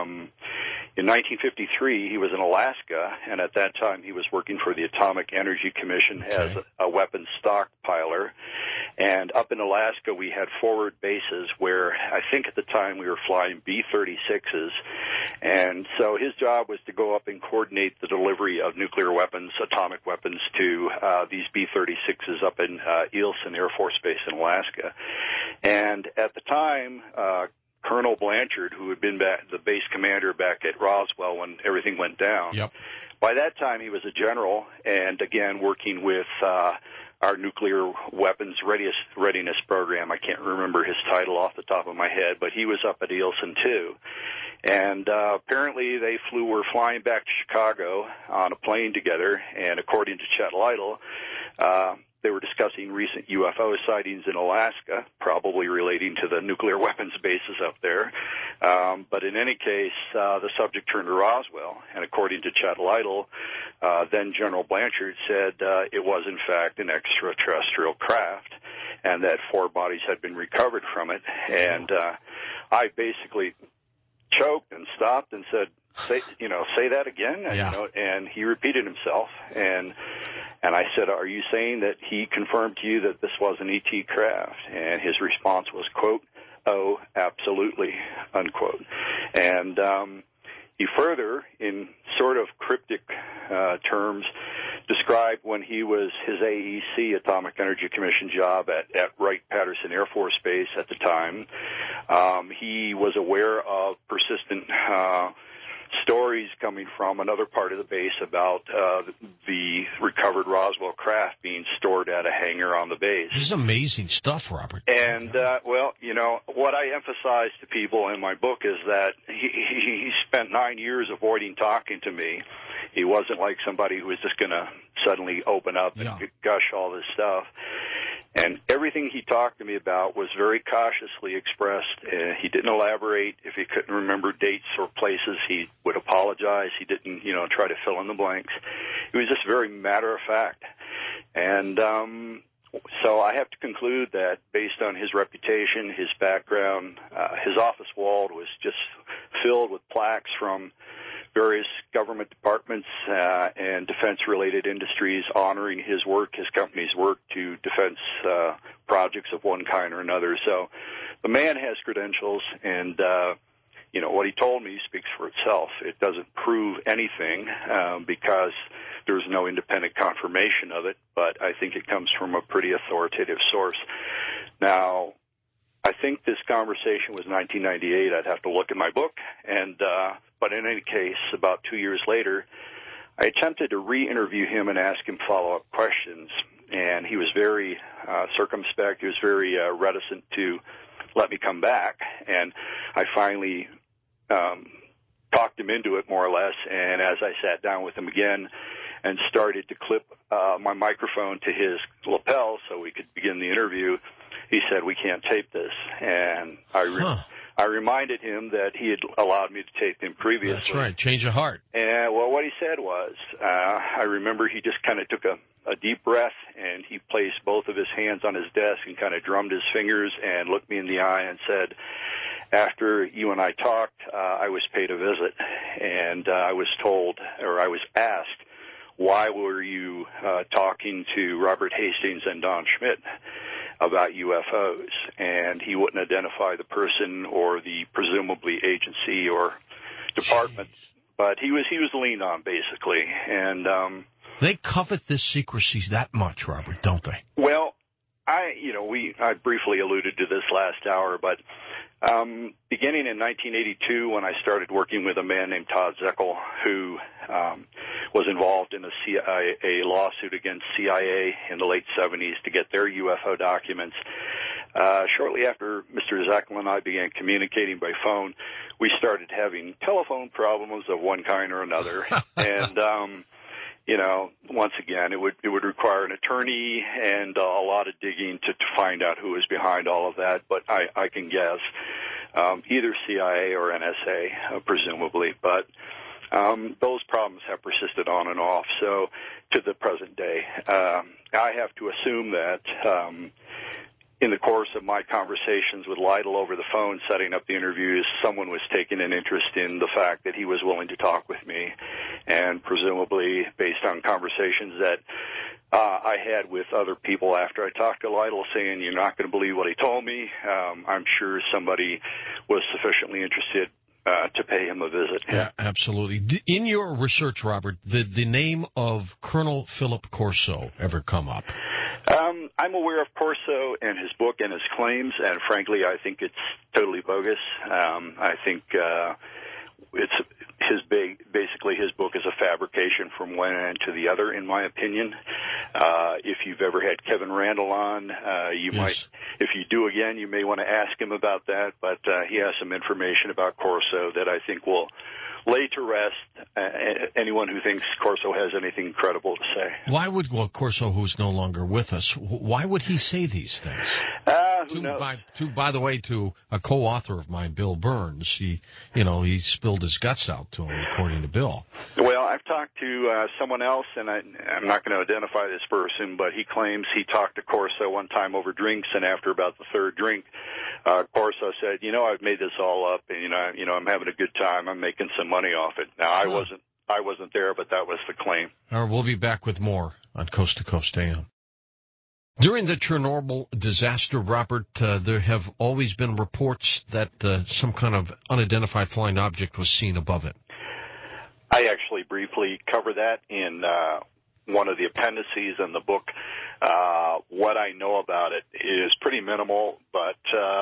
in 1953, he was in Alaska, and at that time he was working for the Atomic Energy Commission as a weapons stockpiler. And up in Alaska, we had forward bases where I think at the time we were flying B-36s. And so his job was to go up and coordinate the delivery of nuclear weapons, atomic weapons, to these B-36s up in Eielson Air Force Base in Alaska. And at the time, Colonel Blanchard, who had been the base commander back at Roswell when everything went down, by that time he was a general and, again, working with our nuclear weapons readiness program. I can't remember his title off the top of my head, but he was up at Eielson, too. And apparently they were flying back to Chicago on a plane together, and according to Chet Lytle, they were discussing recent UFO sightings in Alaska, probably relating to the nuclear weapons bases up there. But in any case, the subject turned to Roswell, and according to Chet Lytle, then General Blanchard said it was, in fact, an extraterrestrial craft, and that 4 bodies had been recovered from it. And I basically choked and stopped and said, say that again. And, and he repeated himself. And I said, are you saying that he confirmed to you that this was an ET craft? And his response was, quote, oh, absolutely, unquote. And he further, in sort of cryptic terms, described when he was his AEC, Atomic Energy Commission job at Wright-Patterson Air Force Base at the time. He was aware of persistent stories coming from another part of the base about the recovered Roswell craft being stored at a hangar on the base. This is amazing stuff, Robert. And, well, what I emphasize to people in my book is that he spent 9 years avoiding talking to me. He wasn't like somebody who was just going to suddenly open up and gush all this stuff. And everything he talked to me about was very cautiously expressed. He didn't elaborate. If he couldn't remember dates or places, he would apologize. He didn't, try to fill in the blanks. It was just very matter of fact. And so I have to conclude that based on his reputation, his background, his office wall was just filled with plaques from various government departments and defense-related industries honoring his work, his company's work to defense projects of one kind or another. So the man has credentials, and what he told me speaks for itself. It doesn't prove anything because there's no independent confirmation of it, but I think it comes from a pretty authoritative source. Now, I think this conversation was 1998. I'd have to look at my book, but in any case, about 2 years later, I attempted to re-interview him and ask him follow-up questions, and he was very circumspect. He was very reticent to let me come back, and I finally talked him into it more or less, and as I sat down with him again and started to clip my microphone to his lapel so we could begin the interview, he said, we can't tape this. And I reminded him that he had allowed me to tape him previously. That's right. Change of heart. And, well, what he said was, I remember he just kind of took a deep breath, and he placed both of his hands on his desk and kind of drummed his fingers and looked me in the eye and said, after you and I talked, I was paid a visit, and I was told, or I was asked, why were you talking to Robert Hastings and Don Schmidt about UFOs? And he wouldn't identify the person or the presumably agency or department, but he was leaned on, basically. And they covet this secrecy that much, Robert, don't they? Well, I briefly alluded to this last hour, but beginning in 1982, when I started working with a man named Todd Zeckel, who was involved in a lawsuit against CIA in the late 70s to get their UFO documents, shortly after Mr. Zeckel and I began communicating by phone, we started having telephone problems of one kind or another. And once again, it would require an attorney and a lot of digging to find out who was behind all of that. But I can guess either CIA or NSA, presumably. But those problems have persisted on and off. So to the present day, I have to assume that in the course of my conversations with Lytle over the phone, setting up the interviews, someone was taking an interest in the fact that he was willing to talk with me, and presumably based on conversations that I had with other people after I talked to Lytle saying, you're not going to believe what he told me, I'm sure somebody was sufficiently interested to pay him a visit. Yeah, absolutely. In your research, Robert, did the name of Colonel Philip Corso ever come up? I'm aware of Corso and his book and his claims, and frankly, I think it's totally bogus. I think it's basically his book is a fabrication from one end to the other, in my opinion. If you've ever had Kevin Randall on, you might, if you do again, you may want to ask him about that, but he has some information about Corso that I think will lay to rest anyone who thinks Corso has anything credible to say. Why would Corso, who's no longer with us, why would he say these things? Who knows? By the way, to a co-author of mine, Bill Burns, he spilled his guts out to him, according to Bill. Well, I've talked to someone else, and I'm not going to identify this person, but he claims he talked to Corso one time over drinks, and after about the third drink, Corso said, I've made this all up, and I'm having a good time. I'm making some money off it. Now, I wasn't there, but that was the claim. All right, we'll be back with more on Coast to Coast AM. During the Chernobyl disaster, Robert, there have always been reports that some kind of unidentified flying object was seen above it. I actually briefly cover that in one of the appendices in the book. What I know about it is pretty minimal, but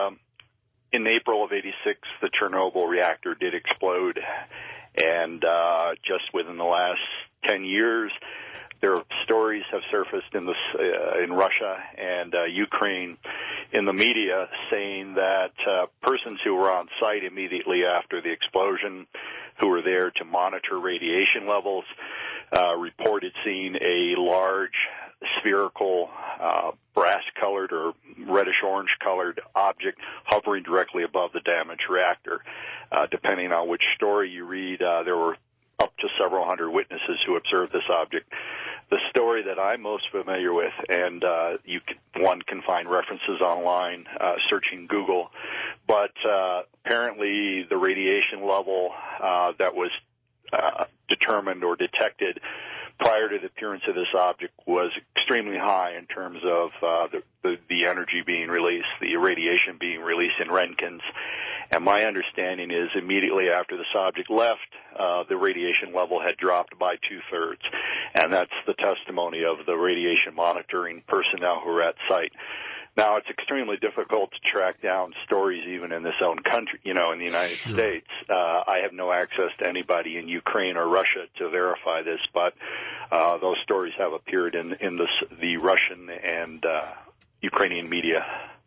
in April of '86, the Chernobyl reactor did explode, and just within the last 10 years, there are stories have surfaced in Russia and Ukraine in the media saying that persons who were on site immediately after the explosion, who were there to monitor radiation levels, reported seeing a large spherical brass-colored or reddish-orange-colored object hovering directly above the damaged reactor. Depending on which story you read, there were up to several hundred witnesses who observed this object. The story that I'm most familiar with, and one can find references online searching Google, but apparently the radiation level that was determined or detected prior to the appearance of this object was extremely high in terms of the energy being released, the radiation being released in Roentgens. And my understanding is immediately after this object left, the radiation level had dropped by 2/3. And that's the testimony of the radiation monitoring personnel who were at site. Now, it's extremely difficult to track down stories even in this own country, in the United States. I have no access to anybody in Ukraine or Russia to verify this, but those stories have appeared in the Russian and Ukrainian media.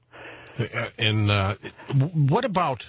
And what about,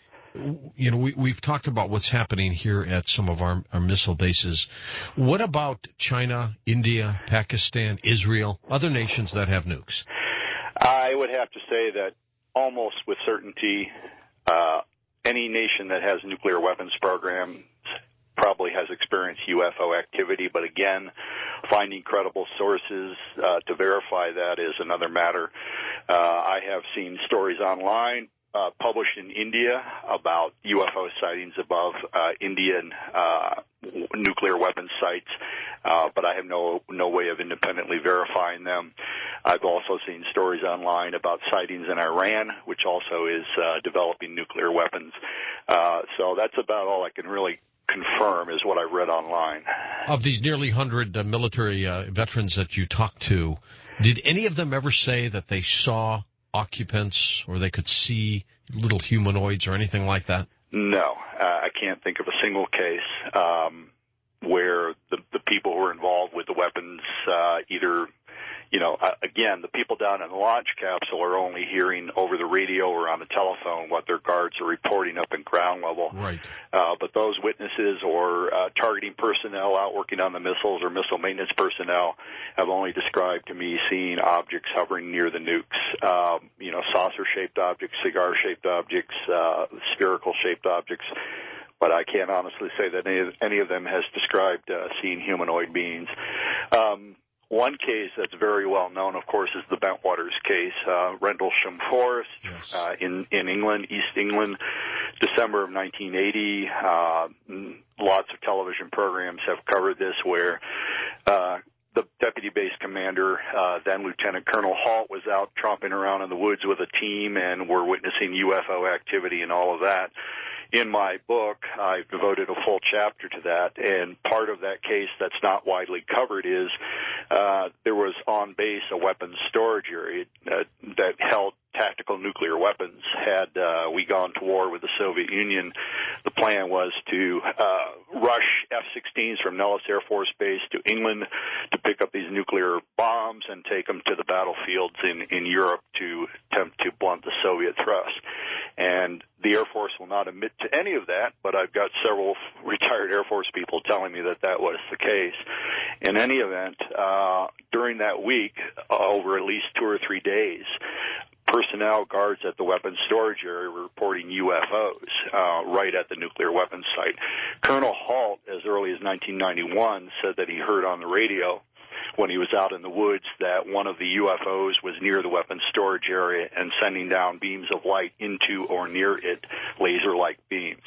we've talked about what's happening here at some of our missile bases. What about China, India, Pakistan, Israel, other nations that have nukes? I would have to say that almost with certainty, any nation that has nuclear weapons programs probably has experienced UFO activity, but again, finding credible sources to verify that is another matter. I have seen stories online published in India about UFO sightings above Indian nuclear weapons sites, but I have no way of independently verifying them. I've also seen stories online about sightings in Iran, which also is developing nuclear weapons. So that's about all I can really confirm is what I've read online. Of these nearly 100 military veterans that you talked to, did any of them ever say that they saw occupants or they could see little humanoids or anything like that? No, I can't think of a single case where the people who are involved with the weapons either, again, the people down in the launch capsule are only hearing over the radio or on the telephone what their guards are reporting up in ground level. Right. But those witnesses or targeting personnel out working on the missiles or missile maintenance personnel have only described to me seeing objects hovering near the nukes, saucer-shaped objects, cigar-shaped objects, spherical-shaped objects. But I can't honestly say that any of them has described seeing humanoid beings. One case that's very well known, of course, is the Bentwaters case, Rendlesham Forest, yes. In England, East England, December of 1980. Lots of television programs have covered this where the deputy base commander, then Lieutenant Colonel Halt, was out tromping around in the woods with a team, and we're witnessing UFO activity and all of that. In my book, I've devoted a full chapter to that, and part of that case that's not widely covered is there was on base a weapons storage area that held tactical nuclear weapons. Had we gone to war with the Soviet Union, the plan was to rush F-16s from Nellis Air Force Base to England to pick up these nuclear bombs and take them to the battlefields in Europe to attempt to blunt the Soviet thrust. And the Air Force will not admit to any of that, but I've got several retired Air Force people telling me that was the case. In any event, during that week, over at least 2 or 3 days, personnel guards at the weapons storage area were reporting UFOs right at the nuclear weapons site. Colonel Halt, as early as 1991, said that he heard on the radio when he was out in the woods that one of the UFOs was near the weapons storage area and sending down beams of light into or near it, laser-like beams.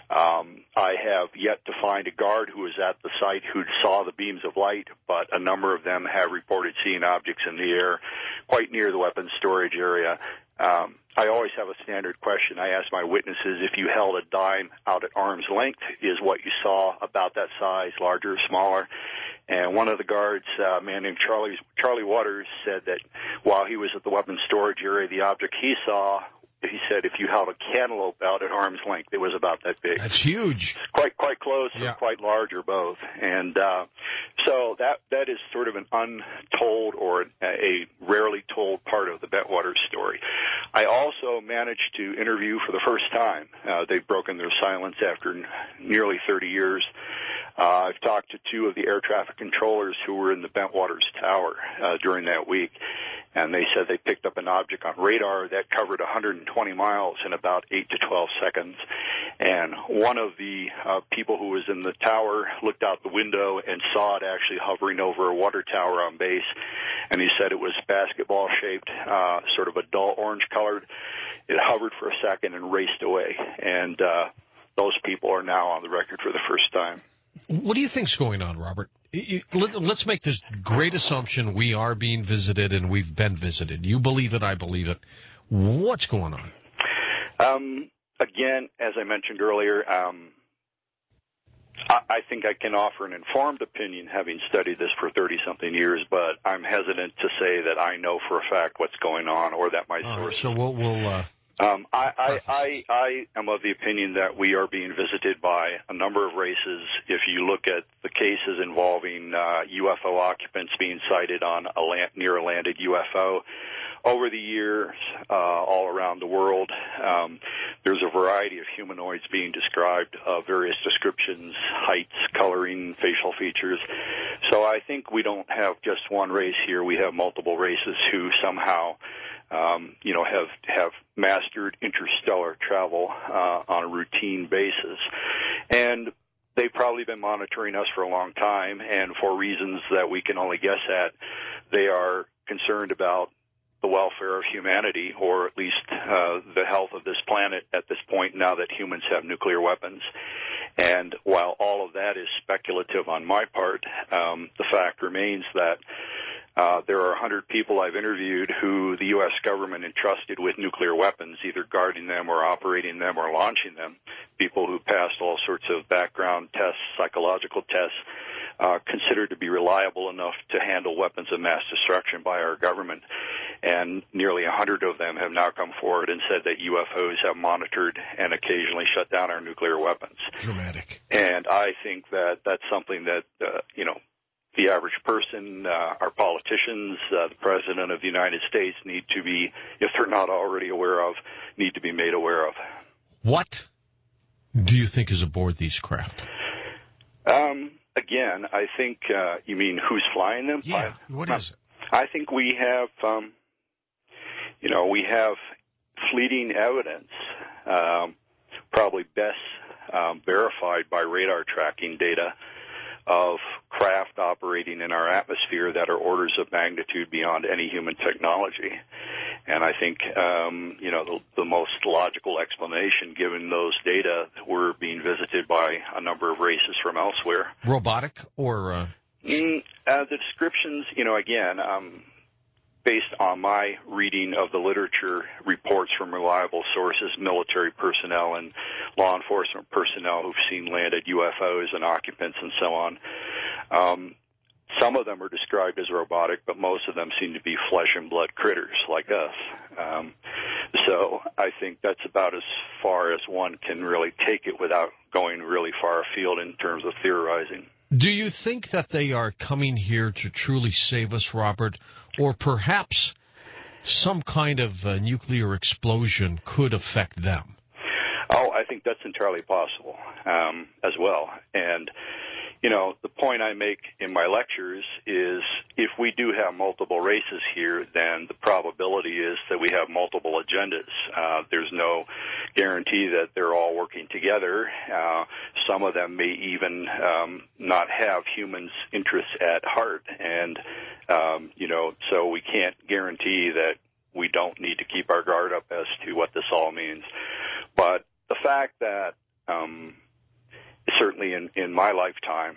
I have yet to find a guard who was at the site who saw the beams of light, but a number of them have reported seeing objects in the air quite near the weapons storage area. I always have a standard question. I ask my witnesses, if you held a dime out at arm's length, is what you saw about that size, larger, smaller? And one of the guards, a man named Charlie Waters, said that while he was at the weapons storage area, the object he saw, he said if you held a cantaloupe out at arm's length, it was about that big. That's huge. Quite close, yeah. Or quite large, or both. And so that is sort of an untold or a rarely told part of the Bentwaters story. I also managed to interview for the first time. They've broken their silence after nearly 30 years. I've talked to 2 of the air traffic controllers who were in the Bentwaters Tower during that week, and they said they picked up an object on radar that covered 120 miles in about 8 to 12 seconds. And one of the people who was in the tower looked out the window and saw it actually hovering over a water tower on base, and he said it was basketball-shaped, sort of a dull orange-colored. It hovered for a second and raced away, and those people are now on the record for the first time. What do you think's going on, Robert? Let's make this great assumption we are being visited and we've been visited. You believe it, I believe it. What's going on? Again, as I mentioned earlier, I think I can offer an informed opinion having studied this for 30-something years, but I'm hesitant to say that I know for a fact what's going on or that my sources... So we'll I am of the opinion that we are being visited by a number of races. If you look at the cases involving UFO occupants being sighted on near a landed UFO, over the years, all around the world, there's a variety of humanoids being described of various descriptions, heights, coloring, facial features. So I think we don't have just one race here. We have multiple races who somehow have mastered interstellar travel on a routine basis. And they've probably been monitoring us for a long time, and for reasons that we can only guess at, they are concerned about the welfare of humanity, or at least the health of this planet at this point now that humans have nuclear weapons. And while all of that is speculative on my part, the fact remains that there are 100 people I've interviewed who the U.S. government entrusted with nuclear weapons, either guarding them or operating them or launching them, people who passed all sorts of background tests, psychological tests, considered to be reliable enough to handle weapons of mass destruction by our government. And nearly 100 of them have now come forward and said that UFOs have monitored and occasionally shut down our nuclear weapons. Dramatic. And I think that that's something that, the average person, our politicians, the President of the United States need to be, if they're not already aware of, need to be made aware of. What do you think is aboard these craft? Again, I think, you mean who's flying them? Yeah, what is it? I think we have, we have fleeting evidence, probably best verified by radar tracking data, of craft operating in our atmosphere that are orders of magnitude beyond any human technology. And I think, the most logical explanation, given those data, we're being visited by a number of races from elsewhere. Robotic or? The descriptions, again, based on my reading of the literature, reports from reliable sources, military personnel and law enforcement personnel who've seen landed UFOs and occupants and so on. Some of them are described as robotic, but most of them seem to be flesh and blood critters like us. So I think that's about as far as one can really take it without going really far afield in terms of theorizing. Do you think that they are coming here to truly save us, Robert, or perhaps some kind of nuclear explosion could affect them? Oh, I think that's entirely possible as well. And, the point I make in my lectures is if we do have multiple races here, then the probability is that we have multiple agendas. There's no guarantee that they're all working together. Some of them may even not have humans' interests at heart. And, so we can't guarantee that we don't need to keep our guard up as to what this all means. But the fact that certainly in my lifetime,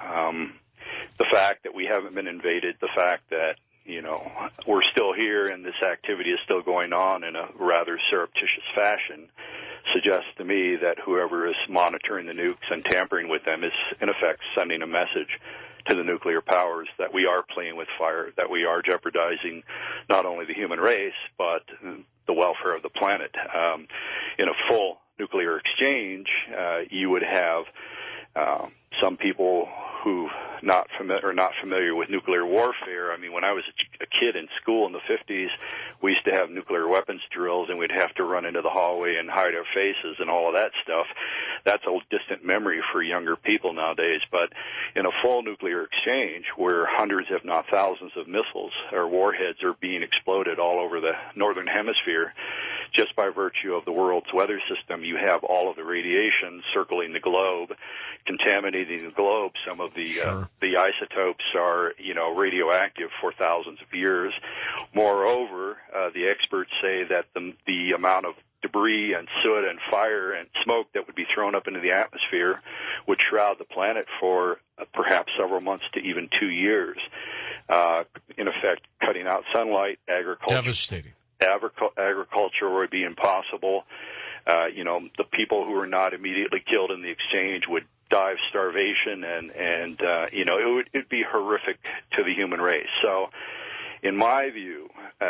the fact that we haven't been invaded, the fact that, we're still here and this activity is still going on in a rather surreptitious fashion suggests to me that whoever is monitoring the nukes and tampering with them is, in effect, sending a message to the nuclear powers that we are playing with fire, that we are jeopardizing not only the human race, but the welfare of the planet. In a full nuclear exchange, you would have some people who not familiar with nuclear warfare. I mean, when I was a kid in school in the 50s, we used to have nuclear weapons drills, and we'd have to run into the hallway and hide our faces and all of that stuff. That's a distant memory for younger people nowadays. But in a full nuclear exchange, where hundreds, if not thousands, of missiles or warheads are being exploded all over the northern hemisphere, just by virtue of the world's weather system, you have all of the radiation circling the globe, contaminating the globe. Some of the isotopes are, radioactive for thousands of years. Moreover, the experts say that the amount of debris and soot and fire and smoke that would be thrown up into the atmosphere would shroud the planet for perhaps several months to even 2 years. In effect, cutting out sunlight, agriculture. Devastating. Agriculture would be impossible. The people who were not immediately killed in the exchange would die of starvation, and it'd be horrific to the human race. So, in my view,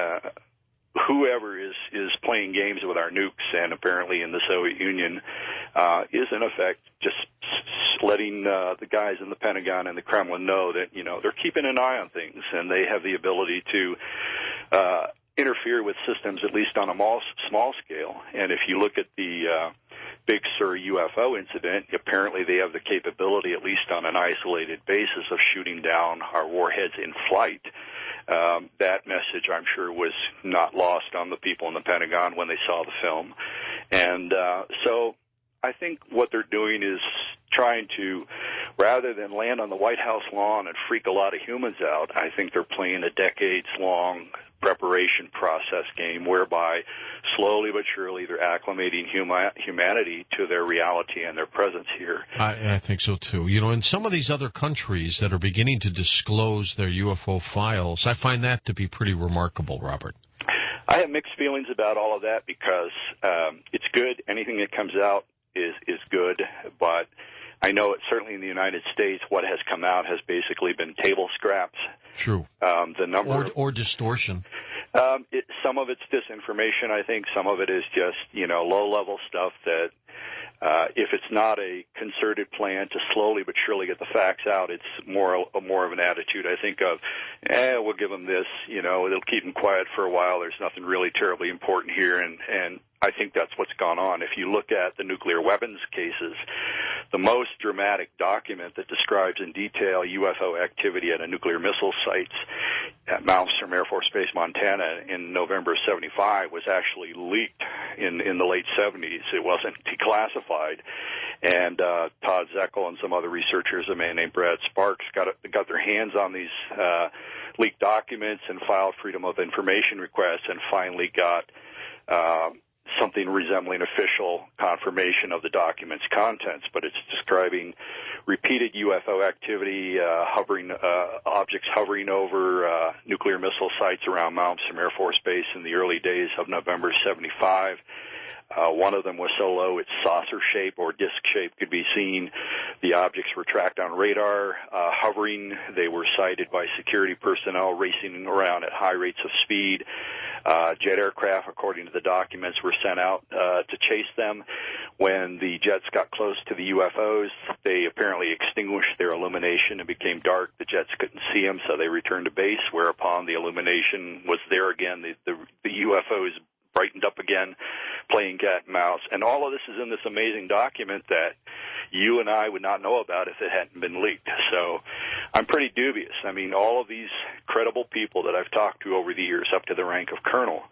whoever is playing games with our nukes, and apparently in the Soviet Union, is in effect just letting the guys in the Pentagon and the Kremlin know that they're keeping an eye on things, and they have the ability to interfere with systems, at least on a small scale. And if you look at the Big Sur UFO incident, apparently they have the capability, at least on an isolated basis, of shooting down our warheads in flight. That message, I'm sure, was not lost on the people in the Pentagon when they saw the film. And so I think what they're doing is trying to, rather than land on the White House lawn and freak a lot of humans out, I think they're playing a decades-long preparation process game whereby slowly but surely they're acclimating humanity to their reality and their presence here. I think so, too. You know, in some of these other countries that are beginning to disclose their UFO files, I find that to be pretty remarkable, Robert. I have mixed feelings about all of that because it's good. Anything that comes out is good, but I know it's certainly in the United States what has come out has basically been table scraps. True. The number or distortion. Some of it's disinformation, I think. Some of it is just, low-level stuff that if it's not a concerted plan to slowly but surely get the facts out, it's more of an attitude, I think, of, we'll give them this, it'll keep them quiet for a while. There's nothing really terribly important here, and I think that's what's gone on. If you look at the nuclear weapons cases, the most dramatic document that describes in detail UFO activity at a nuclear missile sites at Malmstrom Air Force Base, Montana, in November of '75 was actually leaked in the late '70s. It wasn't declassified, and Todd Zeckel and some other researchers, a man named Brad Sparks, got their hands on these leaked documents and filed Freedom of Information requests, and finally got something resembling official confirmation of the document's contents, but it's describing repeated UFO activity, objects hovering over nuclear missile sites around Malmstrom Air Force Base in the early days of November '75. One of them was so low its saucer shape or disc shape could be seen. The objects were tracked on radar, hovering. They were sighted by security personnel racing around at high rates of speed. Jet aircraft, according to the documents, were sent out to chase them. When the jets got close to the UFOs, they apparently extinguished their illumination and became dark. The jets couldn't see them, so they returned to base, whereupon the illumination was there again. The UFOs brightened up again, playing cat and mouse. And all of this is in this amazing document that you and I would not know about if it hadn't been leaked. So I'm pretty dubious. I mean, all of these credible people that I've talked to over the years, up to the rank of colonel,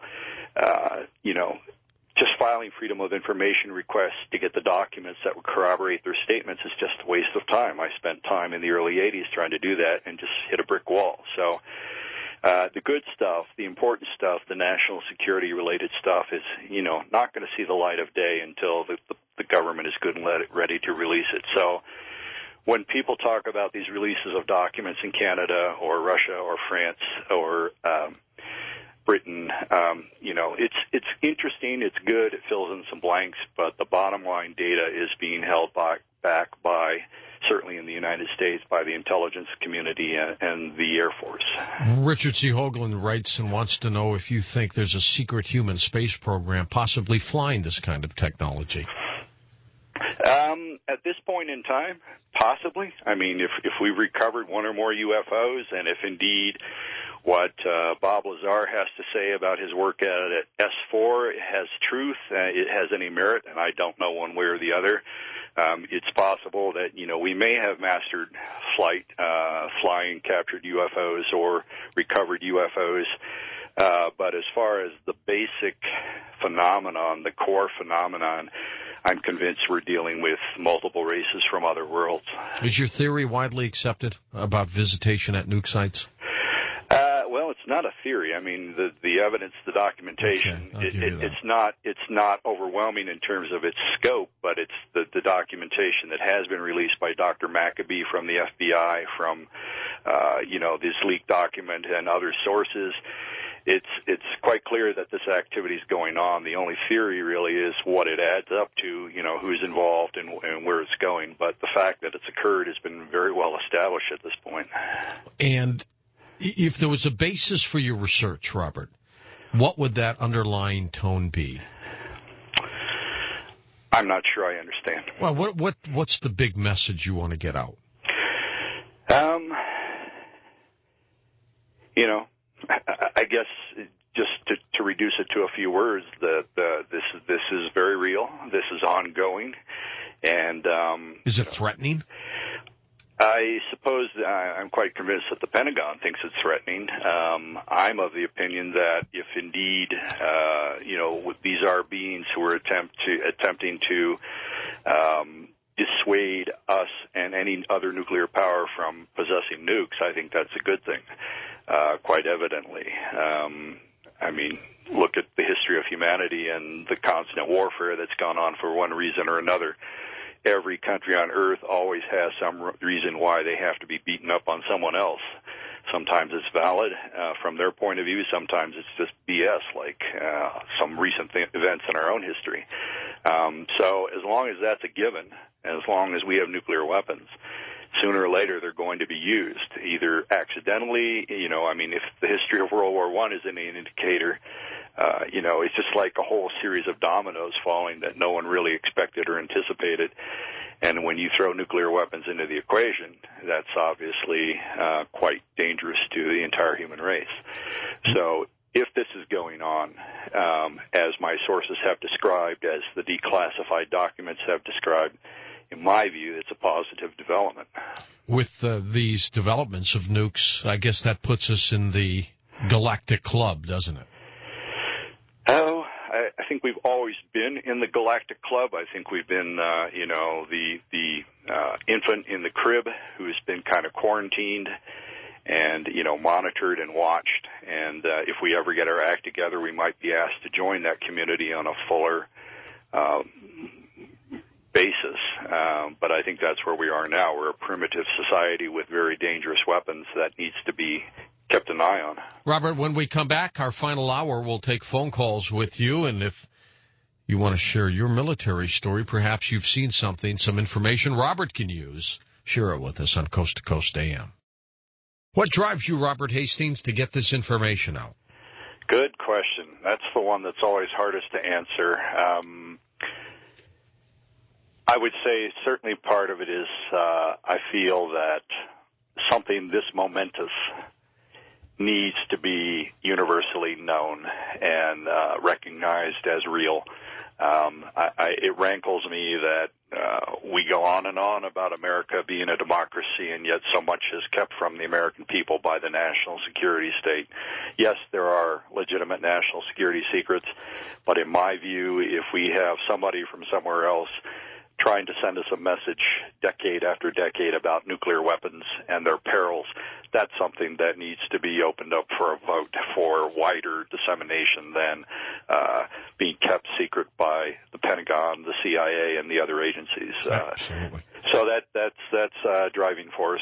just filing Freedom of Information requests to get the documents that would corroborate their statements is just a waste of time. I spent time in the early 80s trying to do that and just hit a brick wall. So the good stuff, the important stuff, the national security-related stuff is, not going to see the light of day until the government is good and ready to release it. So when people talk about these releases of documents in Canada or Russia or France or Britain, it's interesting, it's good, it fills in some blanks, but the bottom line data is being held back by, certainly in the United States, by the intelligence community and the Air Force. Richard C. Hoagland writes and wants to know if you think there's a secret human space program possibly flying this kind of technology. At this point in time, possibly. I mean, if we recovered one or more UFOs, and if indeed what Bob Lazar has to say about his work at S4 has truth, it has any merit, and I don't know one way or the other, it's possible that, we may have mastered flying captured UFOs or recovered UFOs. But as far as the basic phenomenon, the core phenomenon, I'm convinced we're dealing with multiple races from other worlds. Is your theory widely accepted about visitation at nuke sites? Well, it's not a theory. I mean, the evidence, the documentation, okay, it's not overwhelming in terms of its scope, but it's the documentation that has been released by Dr. McAbee from the FBI, from this leaked document and other sources. It's quite clear that this activity is going on. The only theory really is what it adds up to, who's involved and where it's going. But the fact that it's occurred has been very well established at this point. And if there was a basis for your research, Robert, what would that underlying tone be? I'm not sure I understand. Well, what's the big message you want to get out? I guess just to reduce it to a few words, this is very real. This is ongoing, and is it threatening? I suppose I'm quite convinced that the Pentagon thinks it's threatening. I'm of the opinion that if indeed, these are beings who are attempting to dissuade us and any other nuclear power from possessing nukes, I think that's a good thing, quite evidently. Look at the history of humanity and the constant warfare that's gone on for one reason or another. Every country on earth always has some reason why they have to be beaten up on someone else. Sometimes it's valid from their point of view. Sometimes it's just BS, like some recent events in our own history. So as long as that's a given, as long as we have nuclear weapons, sooner or later they're going to be used, either accidentally, if the history of World War I is any indicator, it's just like a whole series of dominoes falling that no one really expected or anticipated. And when you throw nuclear weapons into the equation, that's obviously quite dangerous to the entire human race. So if this is going on, as my sources have described, as the declassified documents have described, in my view, it's a positive development. With these developments of nukes, I guess that puts us in the galactic club, doesn't it? Oh, I think we've always been in the galactic club. I think we've been, the infant in the crib who's been kind of quarantined and, monitored and watched. And if we ever get our act together, we might be asked to join that community on a fuller basis. But I think that's where we are now. We're a primitive society with very dangerous weapons that needs to be kept an eye on. Robert, when we come back, our final hour, we'll take phone calls with you, and if you want to share your military story, perhaps you've seen something, some information Robert can use, share it with us on Coast to Coast AM. What drives you, Robert Hastings, to get this information out? Good question. That's the one that's always hardest to answer. I would say certainly part of it is I feel that something this momentous needs to be universally known and recognized as real. It rankles me that we go on and on about America being a democracy, and yet so much is kept from the American people by the national security state. Yes, there are legitimate national security secrets, but in my view, if we have somebody from somewhere else trying to send us a message decade after decade about nuclear weapons and their perils, that's something that needs to be opened up for a vote for wider dissemination than being kept secret by the Pentagon, the CIA, and the other agencies. Absolutely. So that's a driving force.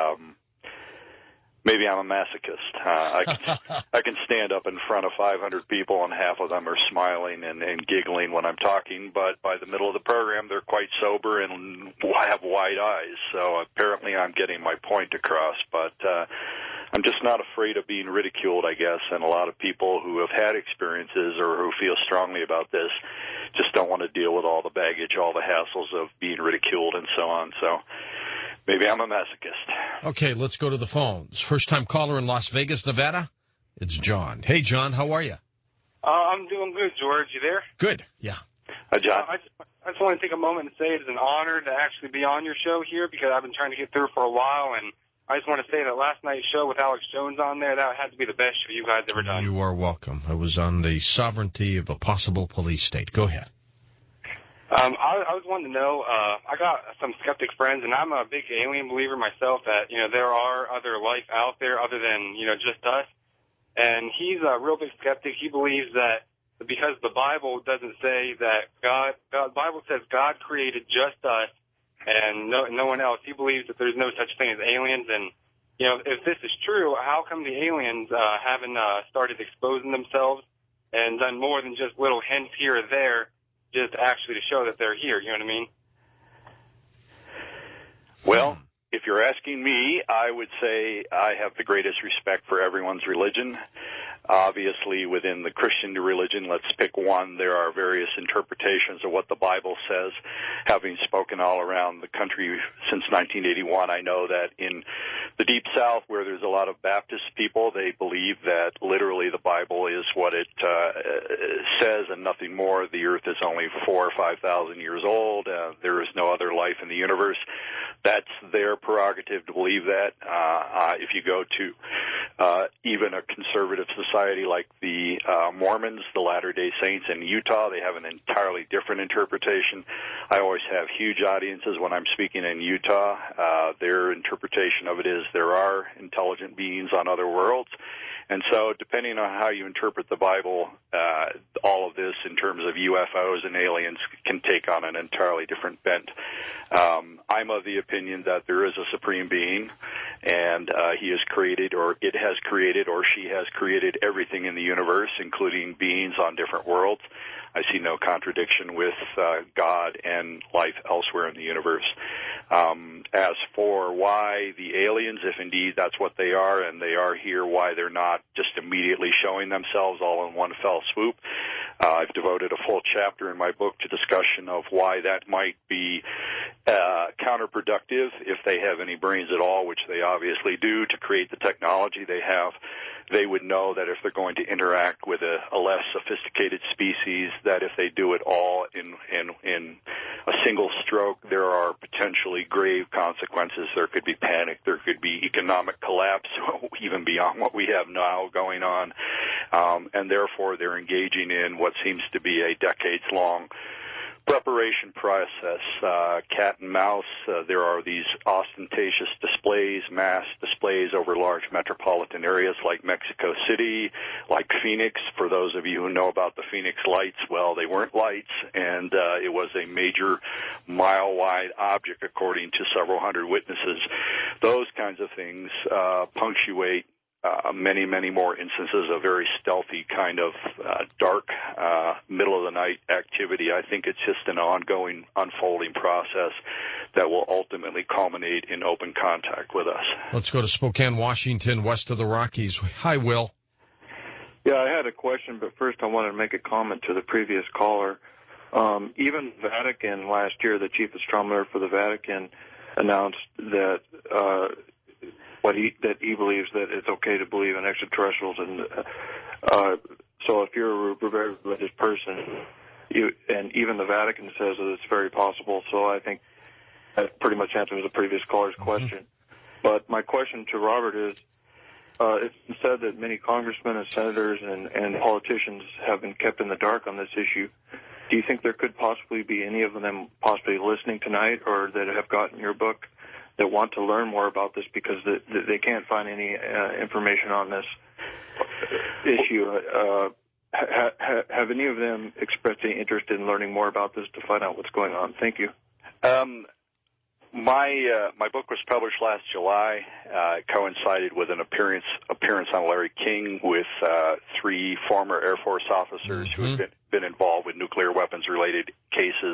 Maybe I'm a masochist. I can stand up in front of 500 people and half of them are smiling and giggling when I'm talking, but by the middle of the program they're quite sober and have wide eyes. So apparently I'm getting my point across, but I'm just not afraid of being ridiculed, I guess, and a lot of people who have had experiences or who feel strongly about this just don't want to deal with all the baggage, all the hassles of being ridiculed and so on. So maybe I'm a masochist. Okay, let's go to the phones. First-time caller in Las Vegas, Nevada. It's John. Hey, John, how are you? I'm doing good, George. You there? Good, yeah. Hi, John. I just want to take a moment and say it is an honor to actually be on your show here because I've been trying to get through for a while, and I just want to say that last night's show with Alex Jones on there, that had to be the best show you guys ever done. You are welcome. I was on the sovereignty of a possible police state. Go ahead. I was wanting to know, I got some skeptic friends, and I'm a big alien believer myself that, there are other life out there other than, just us. And he's a real big skeptic. He believes that because the Bible doesn't say that the Bible says God created just us and no one else. He believes that there's no such thing as aliens. And, if this is true, how come the aliens haven't started exposing themselves and done more than just little hints here or there, just actually to show that they're here, you know what I mean? Well, if you're asking me, I would say I have the greatest respect for everyone's religion. Obviously, within the Christian religion, let's pick one, there are various interpretations of what the Bible says. Having spoken all around the country since 1981, I know that in the Deep South, where there's a lot of Baptist people, they believe that literally the Bible is what it says and nothing more. The earth is only 4,000 or 5,000 years old. There is no other life in the universe. That's their prerogative to believe that. If you go to even a conservative society like the Mormons, the Latter-day Saints in Utah, they have an entirely different interpretation. I always have huge audiences when I'm speaking in Utah. Their interpretation of it is there are intelligent beings on other worlds. And so depending on how you interpret the Bible, all of this in terms of UFOs and aliens can take on an entirely different bent. I'm of the opinion that there is a supreme being, and he has created, or it has created, or she has created everything in the universe, including beings on different worlds. I see no contradiction with God and life elsewhere in the universe. As for why the aliens, if indeed that's what they are, and they are here, why they're not just immediately showing themselves all in one fell swoop, I've devoted a full chapter in my book to discussion of why that might be counterproductive if they have any brains at all, which they obviously do, to create the technology they have. They would know that if they're going to interact with a less sophisticated species, that if they do it all in a single stroke, there are potentially grave consequences. There could be panic. There could be economic collapse, even beyond what we have now going on. And therefore, they're engaging in what seems to be a decades-long preparation process, cat and mouse. There are these ostentatious displays, mass displays over large metropolitan areas like Mexico City, like Phoenix. For those of you who know about the Phoenix lights, well, they weren't lights, and it was a major mile-wide object, according to several hundred witnesses. Those kinds of things punctuate many, many more instances of very stealthy kind of dark, middle-of-the-night activity. I think it's just an ongoing, unfolding process that will ultimately culminate in open contact with us. Let's go to Spokane, Washington, west of the Rockies. Hi, Will. Yeah, I had a question, but first I wanted to make a comment to the previous caller. Even the Vatican last year, the chief astronomer for the Vatican announced that that he believes that it's okay to believe in extraterrestrials, and so if you're a very religious person, and even the Vatican says that it's very possible. So I think that pretty much answers the previous caller's question. But my question to Robert is, it's been said that many congressmen and senators and politicians have been kept in the dark on this issue. Do you think there could possibly be any of them possibly listening tonight, or that have gotten your book, that want to learn more about this because they can't find any information on this issue? Have any of them expressed any interest in learning more about this to find out what's going on? Thank you. My book was published last July. It coincided with an appearance on Larry King with three former Air Force officers who had been involved with nuclear weapons-related cases.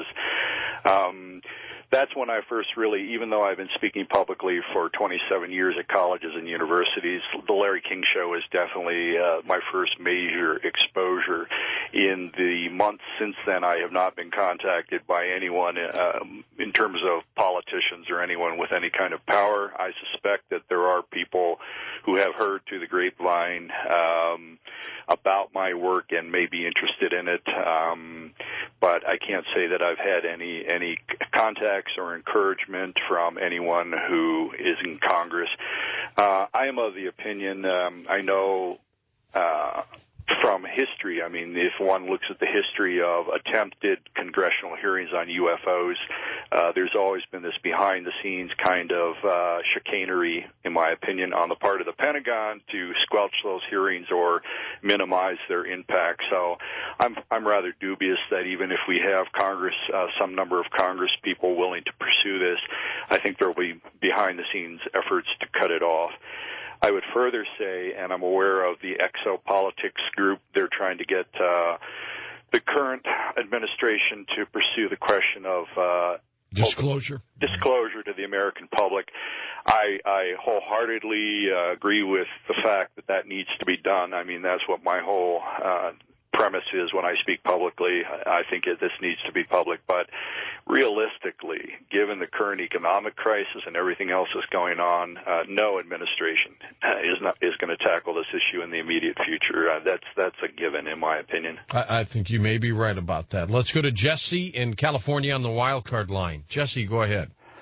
That's when I first really, even though I've been speaking publicly for 27 years at colleges and universities, the Larry King Show is definitely my first major exposure. In the months since then, I have not been contacted by anyone in terms of politicians or anyone with any kind of power. I suspect that there are people who have heard through the grapevine about my work and may be interested in it, but I can't say that I've had any contacts or encouragement from anyone who is in Congress. I am of the opinion, I know from history, I mean, if one looks at the history of attempted congressional hearings on UFOs, there's always been this behind-the-scenes kind of chicanery, in my opinion, on the part of the Pentagon to squelch those hearings or minimize their impact. So I'm rather dubious that even if we have Congress, some number of Congress people willing to pursue this, I think there will be behind-the-scenes efforts to cut it off. I would further say, and I'm aware of the exopolitics group, they're trying to get the current administration to pursue the question of disclosure to the American public. I wholeheartedly agree with the fact that needs to be done. I mean, that's what my whole premise is when I speak publicly. I think this needs to be public, but realistically, given the current economic crisis and everything else that's going on, no administration is going to tackle this issue in the immediate future. That's a given, in my opinion. I think you may be right about that. Let's go to Jesse in California on the wild card line. Jesse, go ahead.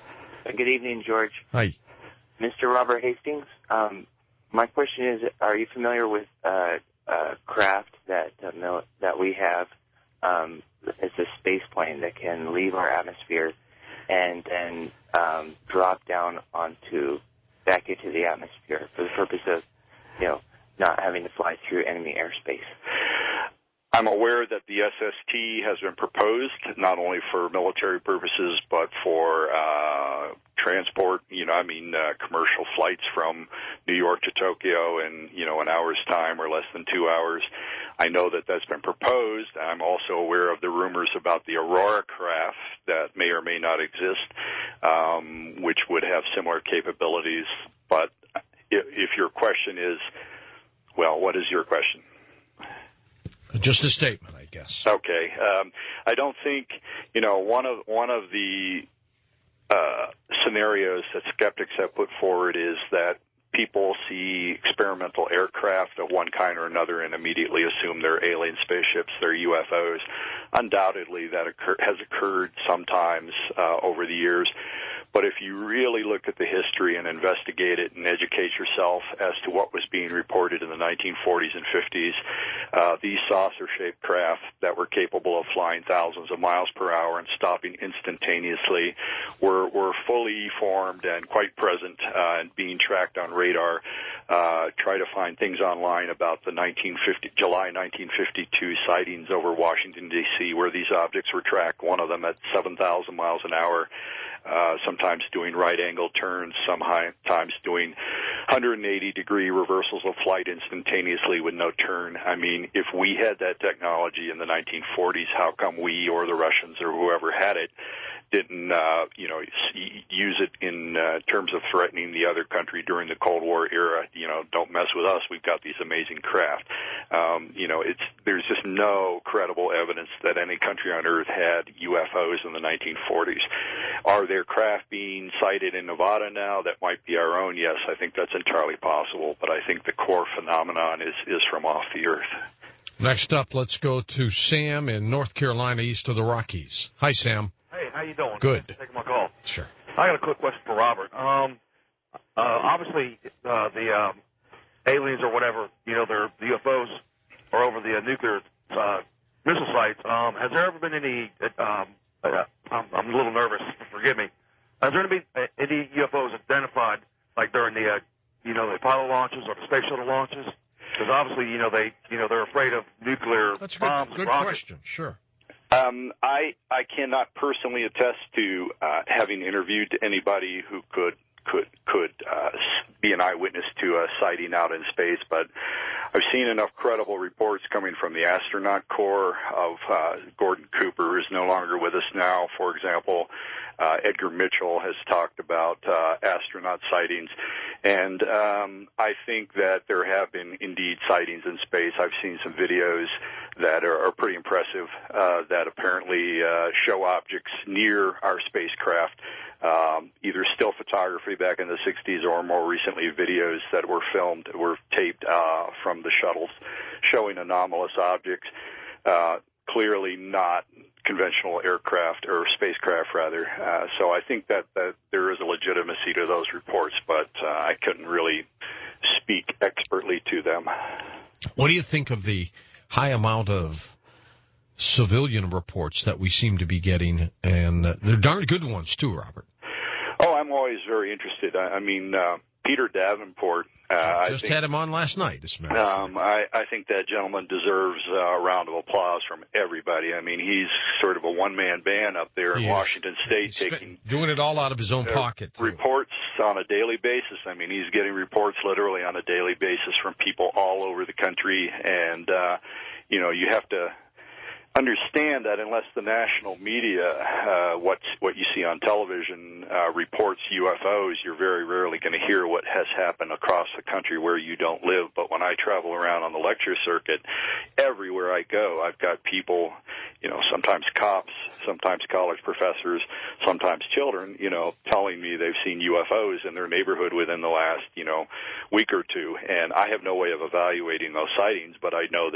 Good evening, George. Hi. Mr. Robert Hastings. My question is, are you familiar with a craft that we have? It's a space plane that can leave our atmosphere and then drop down back into the atmosphere for the purpose of, not having to fly through enemy airspace. I'm aware that the SST has been proposed, not only for military purposes, but for transport, commercial flights from New York to Tokyo in, an hour's time or less than 2 hours. I know that that's been proposed. I'm also aware of the rumors about the Aurora craft that may or may not exist, which would have similar capabilities. But if your question is, well, what is your question? Just a statement, I guess. Okay. I don't think, one of the scenarios that skeptics have put forward is that people see experimental aircraft of one kind or another and immediately assume they're alien spaceships, they're UFOs. Undoubtedly, that has occurred sometimes over the years. But if you really look at the history and investigate it and educate yourself as to what was being reported in the 1940s and 50s, these saucer-shaped craft that were capable of flying thousands of miles per hour and stopping instantaneously were fully formed and quite present and being tracked on radar. Try to find things online about the July 1952 sightings over Washington, D.C., where these objects were tracked, one of them at 7,000 miles an hour. Sometimes doing right-angle turns, sometimes doing 180-degree reversals of flight instantaneously with no turn. I mean, if we had that technology in the 1940s, how come we or the Russians or whoever had it didn't, use it in terms of threatening the other country during the Cold War era? Don't mess with us. We've got these amazing craft. There's just no credible evidence that any country on Earth had UFOs in the 1940s. Are there craft being sighted in Nevada now that might be our own? Yes, I think that's entirely possible, but I think the core phenomenon is from off the Earth. Next up, let's go to Sam in North Carolina, east of the Rockies. Hi, Sam. Hey, how you doing? Good. Thanks for taking my call. Sure. I got a quick question for Robert. Obviously, the aliens or whatever, the UFOs are over the nuclear missile sites. Has there ever been any? I'm a little nervous. Forgive me. Has there been any UFOs identified, like during the Apollo launches or the space shuttle launches? Because obviously, they're afraid of nuclear That's bombs. Good rockets. question. Sure. I cannot personally attest to having interviewed anybody who could be an eyewitness to a sighting out in space, but I've seen enough credible reports coming from the astronaut corps of Gordon Cooper, who is no longer with us now. For example, Edgar Mitchell has talked about astronaut sightings, and I think that there have been indeed sightings in space. I've seen some videos that are pretty impressive that apparently show objects near our spacecraft, either still photography back in the 60s or more recently videos that were taped from the shuttles showing anomalous objects, clearly not conventional aircraft or spacecraft rather. So I think that there is a legitimacy to those reports, but I couldn't really speak expertly to them. What do you think of the high amount of civilian reports that we seem to be getting? And they're darn good ones too, Robert. Oh, I'm always very interested. I mean, Peter Davenport. I had him on last night. I think that gentleman deserves a round of applause from everybody. I mean, he's sort of a one-man band up there in Washington State, doing it all out of his own pocket. Reports on a daily basis. I mean, he's getting reports literally on a daily basis from people all over the country, and you have to understand that unless the national media, what you see on television, reports UFOs, you're very rarely going to hear what has happened across the country where you don't live. But when I travel around on the lecture circuit, everywhere I go, I've got people, sometimes cops, sometimes college professors, sometimes children, telling me they've seen UFOs in their neighborhood within the last, week or two. And I have no way of evaluating those sightings, but I know that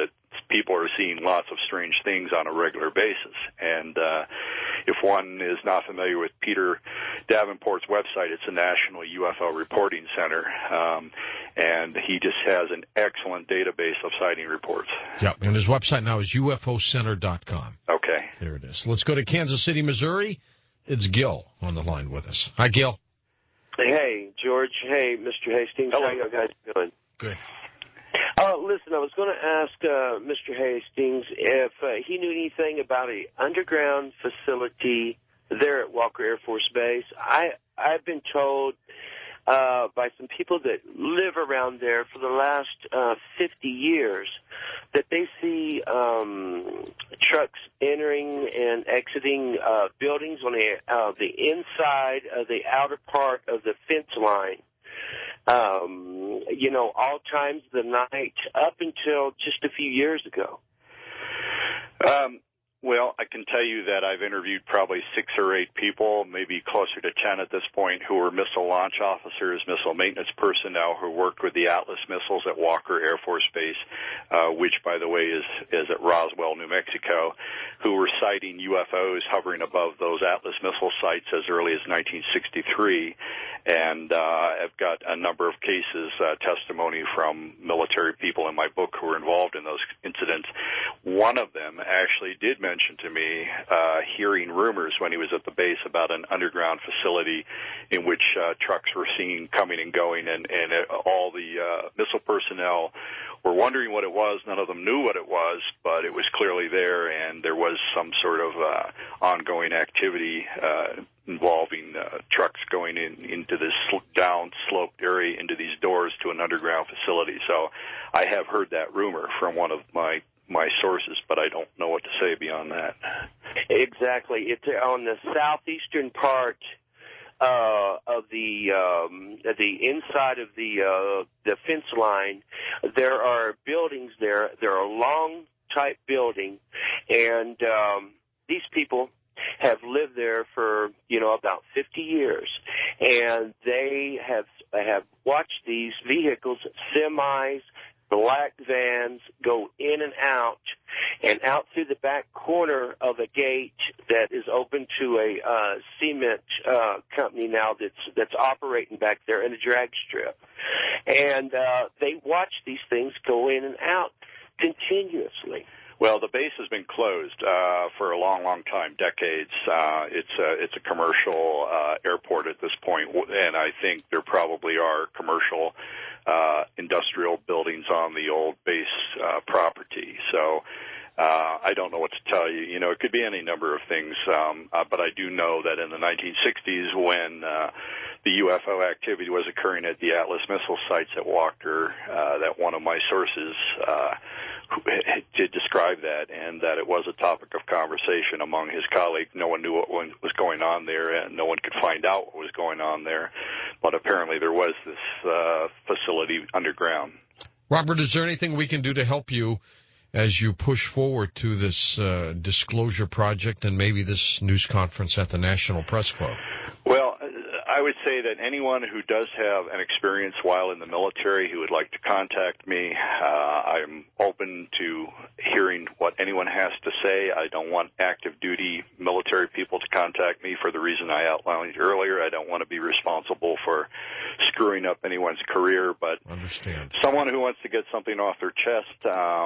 people are seeing lots of strange things on a regular basis. And if one is not familiar with Peter Davenport's website, it's a National UFO Reporting Center, and he just has an excellent database of sighting reports. Yeah, and his website now is UFOcenter.com. Okay. There it is. Let's go to Kansas City, Missouri. It's Gil on the line with us. Hi, Gil. Hey, George. Hey, Mr. Hastings. Hello. How you guys doing? Good. Listen, I was going to ask Mr. Hastings if he knew anything about an underground facility there at Walker Air Force Base. I've been told by some people that live around there for the last 50 years that they see trucks entering and exiting buildings on the inside of the outer part of the fence line. All times of the night up until just a few years ago. Well, I can tell you that I've interviewed probably 6 or 8 people, maybe closer to 10 at this point, who were missile launch officers, missile maintenance personnel who worked with the Atlas missiles at Walker Air Force Base, which, by the way, is at Roswell, New Mexico, who were sighting UFOs hovering above those Atlas missile sites as early as 1963. And I've got a number of cases, testimony from military people in my book who were involved in those incidents. One of them actually did mention to me hearing rumors when he was at the base about an underground facility in which trucks were seen coming and going, and all the missile personnel were wondering what it was. None of them knew what it was, but it was clearly there, and there was some sort of ongoing activity involving trucks going into this down-sloped area into these doors to an underground facility. So I have heard that rumor from one of my sources, but I don't know what to say beyond that. Exactly. It's on the southeastern part of the inside of the fence line. There are buildings there. There are long type building, and these people have lived there for about 50 years, and they have watched these vehicles, semis, black vans, go in and out through the back corner of a gate that is open to a cement company now that's operating back there in a drag strip. And they watch these things go in and out continuously. Well, the base has been closed for a long, long time, decades. It's a commercial airport at this point, and I think there probably are commercial industrial buildings on the old base property. So I don't know what to tell you. It could be any number of things, but I do know that in the 1960s, when the UFO activity was occurring at the Atlas missile sites at Walker, that one of my sources did describe that, and that it was a topic of conversation among his colleagues. No one knew what was going on there, and no one could find out what was going on there. But apparently there was this facility underground. Robert, is there anything we can do to help you as you push forward to this disclosure project and maybe this news conference at the National Press Club? Well, I would say that anyone who does have an experience while in the military who would like to contact me, I'm open to hearing what anyone has to say. I don't want active duty military people to contact me for the reason I outlined earlier. I don't want to be responsible for screwing up anyone's career, but understand someone who wants to get something off their chest.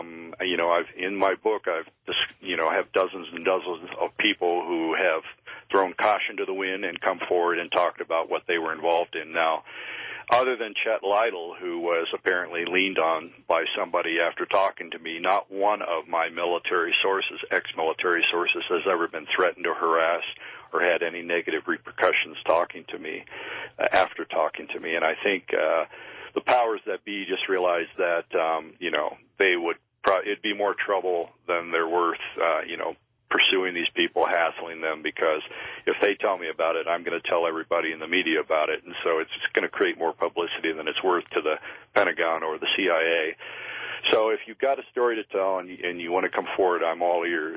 In my book, have dozens and dozens of people who have thrown caution to the wind and come forward and talked about what they were involved in. Now, other than Chet Lytle, who was apparently leaned on by somebody after talking to me, not one of my military sources, ex-military sources, has ever been threatened or harassed or had any negative repercussions talking to me, after talking to me. And I think the powers that be just realized that, they would it'd be more trouble than they're worth, pursuing these people, hassling them, because if they tell me about it, I'm going to tell everybody in the media about it, and so it's going to create more publicity than it's worth to the Pentagon or the CIA. So if you've got a story to tell and you want to come forward, I'm all ears.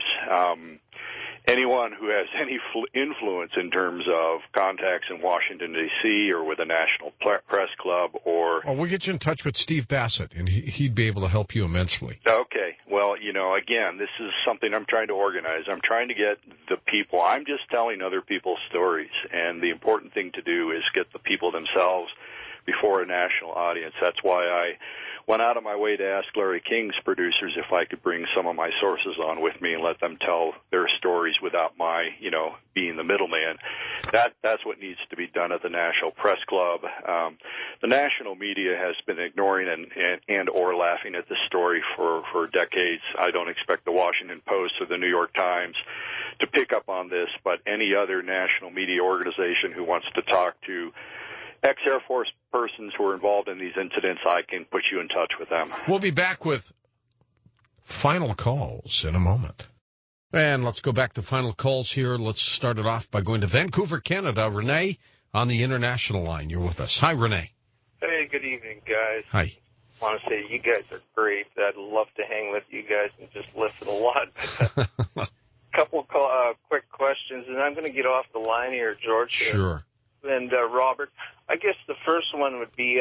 Anyone who has any influence in terms of contacts in Washington, D.C. or with the National Press Club or... Well, we'll get you in touch with Steve Bassett, and he'd be able to help you immensely. Okay. Well, again, this is something I'm trying to organize. I'm trying to get the people. I'm just telling other people's stories, and the important thing to do is get the people themselves before a national audience. That's why I went out of my way to ask Larry King's producers if I could bring some of my sources on with me and let them tell their stories without my, being the middleman. That's what needs to be done at the National Press Club. The national media has been ignoring and or laughing at this story for decades. I don't expect the Washington Post or the New York Times to pick up on this, but any other national media organization who wants to talk to ex-Air Force persons who are involved in these incidents, I can put you in touch with them. We'll be back with final calls in a moment. And let's go back to final calls here. Let's start it off by going to Vancouver, Canada. Renee on the international line. You're with us. Hi, Renee. Hey, good evening, guys. Hi. I want to say you guys are great. I'd love to hang with you guys and just listen a lot. Couple of quick questions, and I'm going to get off the line here, George. Sure. And Robert, I guess the first one would be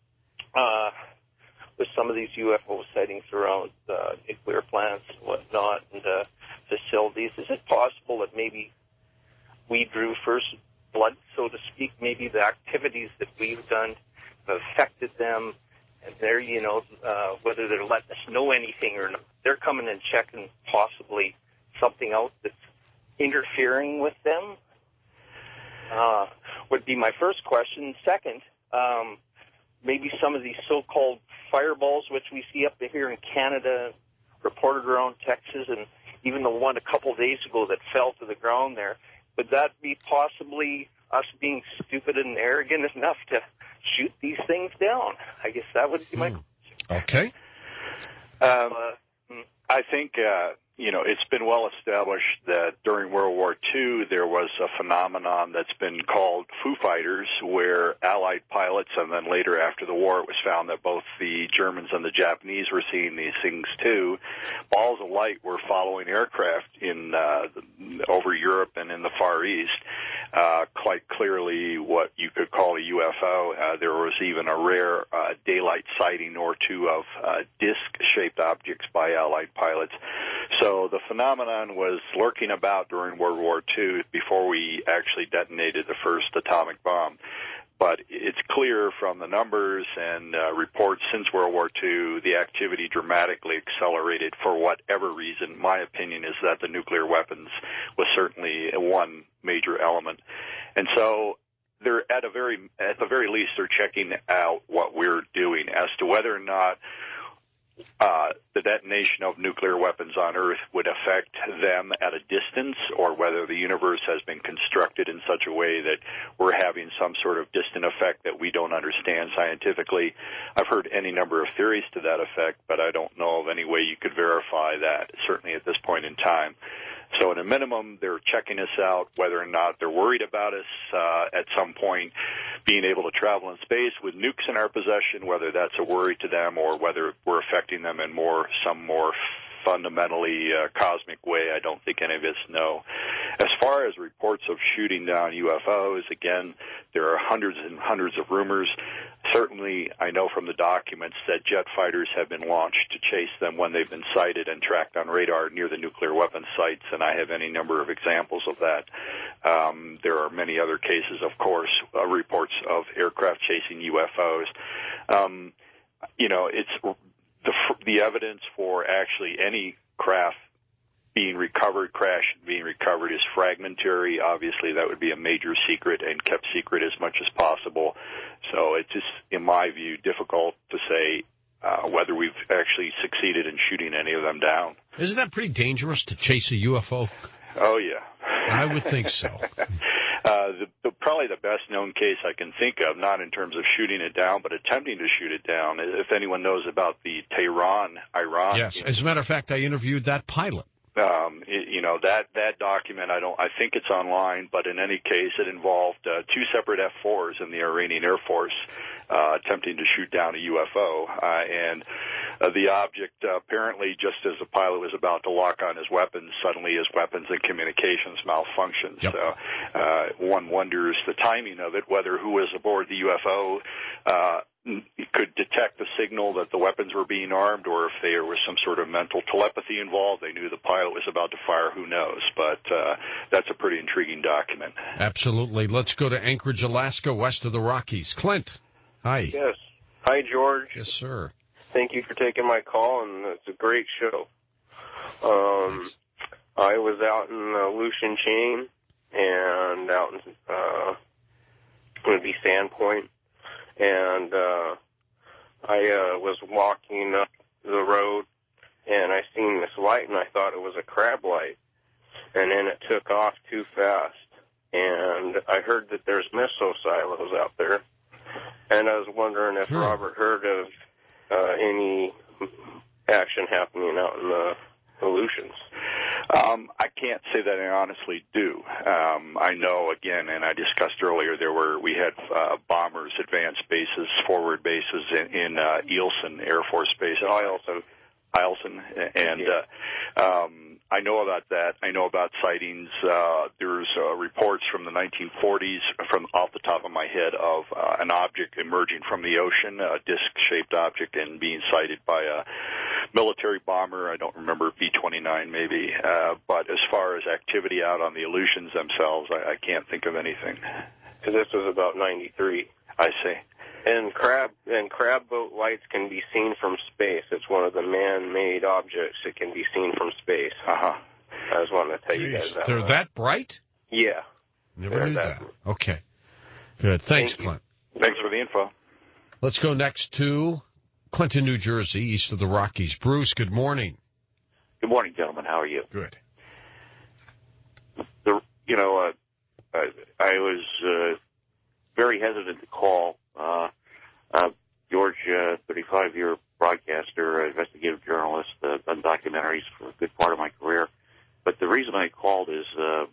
with some of these UFO sightings around nuclear plants and whatnot and facilities. Is it possible that maybe we drew first blood, so to speak? Maybe the activities that we've done have affected them, and they're, whether they're letting us know anything or not, they're coming and checking possibly something out that's interfering with them? Would be my first question. Second, maybe some of these so-called fireballs, which we see up here in Canada, reported around Texas, and even the one a couple of days ago that fell to the ground there, would that be possibly us being stupid and arrogant enough to shoot these things down? I guess that would be my question. Okay. I think, it's been well established that during World War II there was a phenomenon that's been called Foo Fighters, where Allied pilots, and then later after the war it was found that both the Germans and the Japanese were seeing these things too. Balls of light were following aircraft over Europe and in the Far East. Quite clearly what you could call a UFO. There was even a rare daylight sighting or two of disc-shaped objects by Allied pilots. So the phenomenon was lurking about during World War II before we actually detonated the first atomic bomb. But it's clear from the numbers and reports since World War II, the activity dramatically accelerated for whatever reason. My opinion is that the nuclear weapons was certainly one major element. And so they're at the very least, they're checking out what we're doing as to whether or not the detonation of nuclear weapons on Earth would affect them at a distance, or whether the universe has been constructed in such a way that we're having some sort of distant effect that we don't understand scientifically. I've heard any number of theories to that effect, but I don't know of any way you could verify that, certainly at this point in time. So at a minimum, they're checking us out, whether or not they're worried about us at some point being able to travel in space with nukes in our possession, whether that's a worry to them or whether we're affecting them in some more fundamentally cosmic way. I don't think any of us know. As far as reports of shooting down UFOs, again, there are hundreds and hundreds of rumors. Certainly, I know from the documents that jet fighters have been launched to chase them when they've been sighted and tracked on radar near the nuclear weapons sites, and I have any number of examples of that. There are many other cases, of course, reports of aircraft chasing UFOs. It's the evidence for actually any craft being recovered, crash being recovered, is fragmentary. Obviously, that would be a major secret and kept secret as much as possible. So it's just, in my view, difficult to say whether we've actually succeeded in shooting any of them down. Isn't that pretty dangerous to chase a UFO? Oh, yeah. I would think so. Probably the best-known case I can think of, not in terms of shooting it down, but attempting to shoot it down, if anyone knows about the Tehran, Iran. Yes. As a matter of fact, I interviewed that pilot. That document, I think it's online, but in any case, it involved two separate F-4s in the Iranian Air Force attempting to shoot down a UFO. And the object, apparently, just as the pilot was about to lock on his weapons, suddenly his weapons and communications malfunctioned. Yep. So one wonders the timing of it, whether who was aboard the UFO could detect the signal that the weapons were being armed, or if there was some sort of mental telepathy involved. They knew the pilot was about to fire. Who knows? But that's a pretty intriguing document. Absolutely. Let's go to Anchorage, Alaska, west of the Rockies. Clint, hi. Yes. Hi, George. Yes, sir. Thank you for taking my call, and it's a great show. I was out in Aleutian Chain and out in going to be Sandpoint, and I was walking up the road, and I seen this light, and I thought it was a crab light, and then it took off too fast, and I heard that there's miso silos out there, and I was wondering if Robert heard of any action happening out in the Aleutians. I can't say that I honestly do. I know, again, and I discussed earlier, we had bombers, advanced bases, forward bases in Eielson Air Force Base. Eielson, and I know about that. I know about sightings. There's reports from the 1940s, from off the top of my head, of an object emerging from the ocean, a disc-shaped object, and being sighted by a military bomber. I don't remember, B-29 maybe. But as far as activity out on the Aleutians themselves, I can't think of anything. Because this was about 93. I see. And crab boat lights can be seen from space. It's one of the man-made objects that can be seen from space. Uh-huh. I just wanted to tell you guys that. They're that bright? Yeah. Never knew that. Okay. Good. Thanks, Clint. Thanks for the info. Let's go next to Clinton, New Jersey, east of the Rockies. Bruce, good morning. Good morning, gentlemen. How are you? Good. I was very hesitant to call. George, 35-year broadcaster, investigative journalist, done documentaries for a good part of my career. But the reason I called is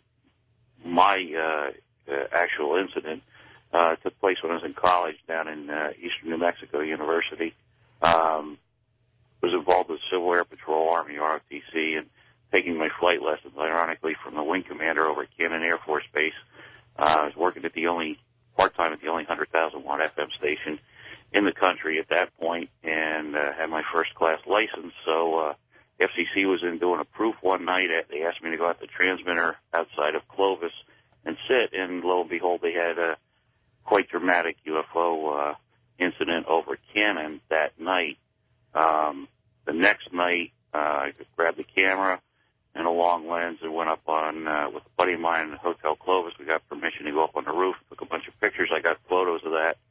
my actual incident took place when I was in college down in eastern New Mexico University. Was involved with Civil Air Patrol, Army, ROTC, and taking my flight lessons, ironically, from the wing commander over at Cannon Air Force Base. I was working at part-time at the only 100,000-watt FM station in the country at that point, and had my first-class license. So FCC was in doing a proof one night. They asked me to go out the transmitter outside of Clovis and sit, and lo and behold, they had a quite dramatic UFO incident over Cannon that night. The next night, I grabbed the camera and a long lens and went up on, with a buddy of mine in Hotel Clovis. We got permission to go up on the roof, took a bunch of pictures. I got photos of that,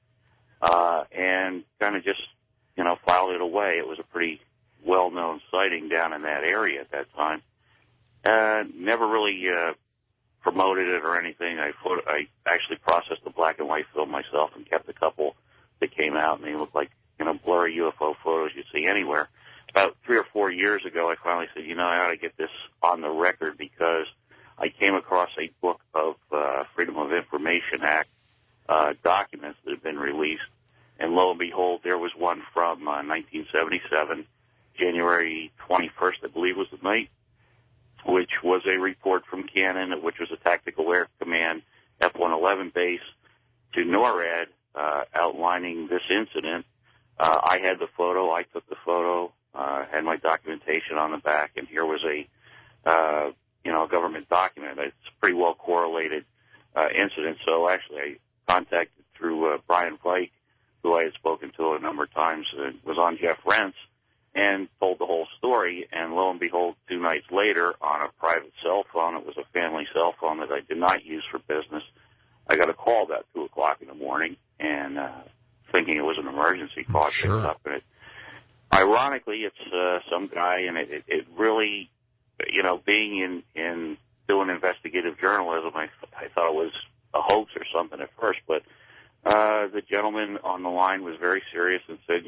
and kind of just, filed it away. It was a pretty well-known sighting down in that area at that time. Never really, promoted it or anything. I actually processed the black and white film myself and kept a couple that came out, and they looked like, blurry UFO photos you'd see anywhere. About 3 or 4 years ago, I finally said, I ought to get this on the record, because I came across a book of Freedom of Information Act documents that have been released, and lo and behold, there was one from 1977, January 21st, I believe was the night, which was a report from Cannon, which was a Tactical Air Command F-111 base, to NORAD outlining this incident. I had the photo. I took the photo. Had my documentation on the back, and here was a government document. It's a pretty well correlated incident. So actually, I contacted through Brian Pike, who I had spoken to a number of times, was on Jeff Rentz, and told the whole story. And lo and behold, 2 nights later, on a private cell phone, it was a family cell phone that I did not use for business, I got a call about 2 o'clock in the morning, and thinking it was an emergency call. I picked up, and ironically, it's some guy, and it really, being in doing investigative journalism, I thought it was a hoax or something at first, but the gentleman on the line was very serious and said,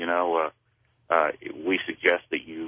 we suggest that you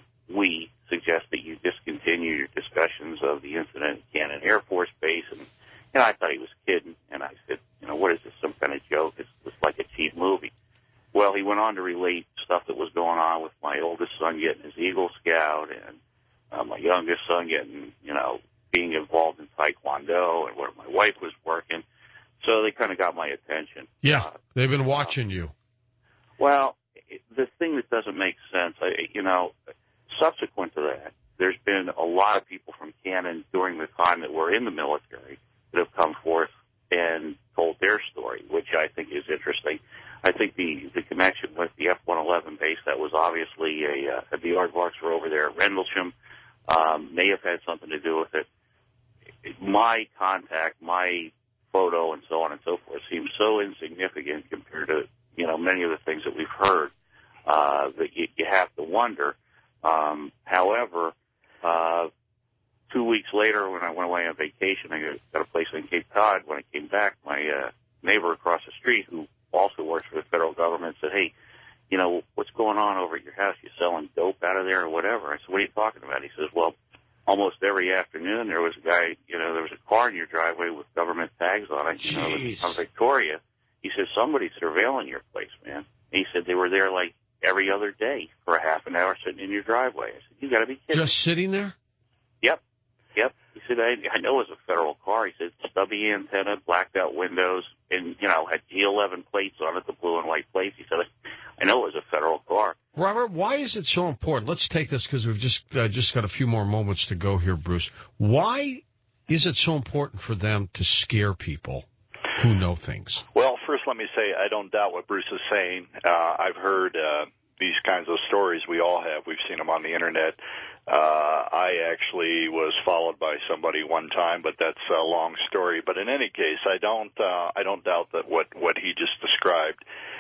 discontinue your discussions of the incident at Cannon Air Force Base. And I thought he was kidding, and I said, what is this, some kind of joke? It's like a cheap movie. Well, he went on to relate stuff that was going on with my oldest son getting his Eagle Scout, and my youngest son getting, being involved in Taekwondo, and where my wife was working. So they kind of got my attention. Yeah, they've been watching you. Well, the thing that doesn't make sense, subsequent to that, there's been a lot of people from Cannon during the time that we're in the military that have come forth and told their story, which I think is interesting. I think the connection with the F-111 base, that was obviously the aardvarks were over there at Rendlesham, may have had something to do with it. My contact, my photo, and so on and so forth seems so insignificant compared to, many of the things that we've heard, that you have to wonder. However, 2 weeks later, when I went away on vacation, I got a place in Cape Cod. When I came back, my neighbor across the street, who also works for the federal government, said, "Hey, what's going on over at your house? You selling dope out of there or whatever?" I said, "What are you talking about?" He says, "Well, almost every afternoon there was a guy, there was a car in your driveway with government tags on it, on Victoria." He says, "Somebody's surveilling your place, man." And he said they were there like every other day for a half an hour sitting in your driveway. I said, "You got to be kidding." Just sitting there? Yep. He said, I know it was a federal car. He said, stubby antenna, blacked out windows, and, had G11 plates on it, the blue and white plates. He said, I know it was a federal car. Robert, why is it so important? Let's take this because we've just got a few more moments to go here, Bruce. Why is it so important for them to scare people who know things? Well, first let me say I don't doubt what Bruce is saying. I've heard these kinds of stories. We all have. We've seen them on the Internet. I actually was followed by somebody one time, but that's a long story. But in any case, I don't doubt that what he just described.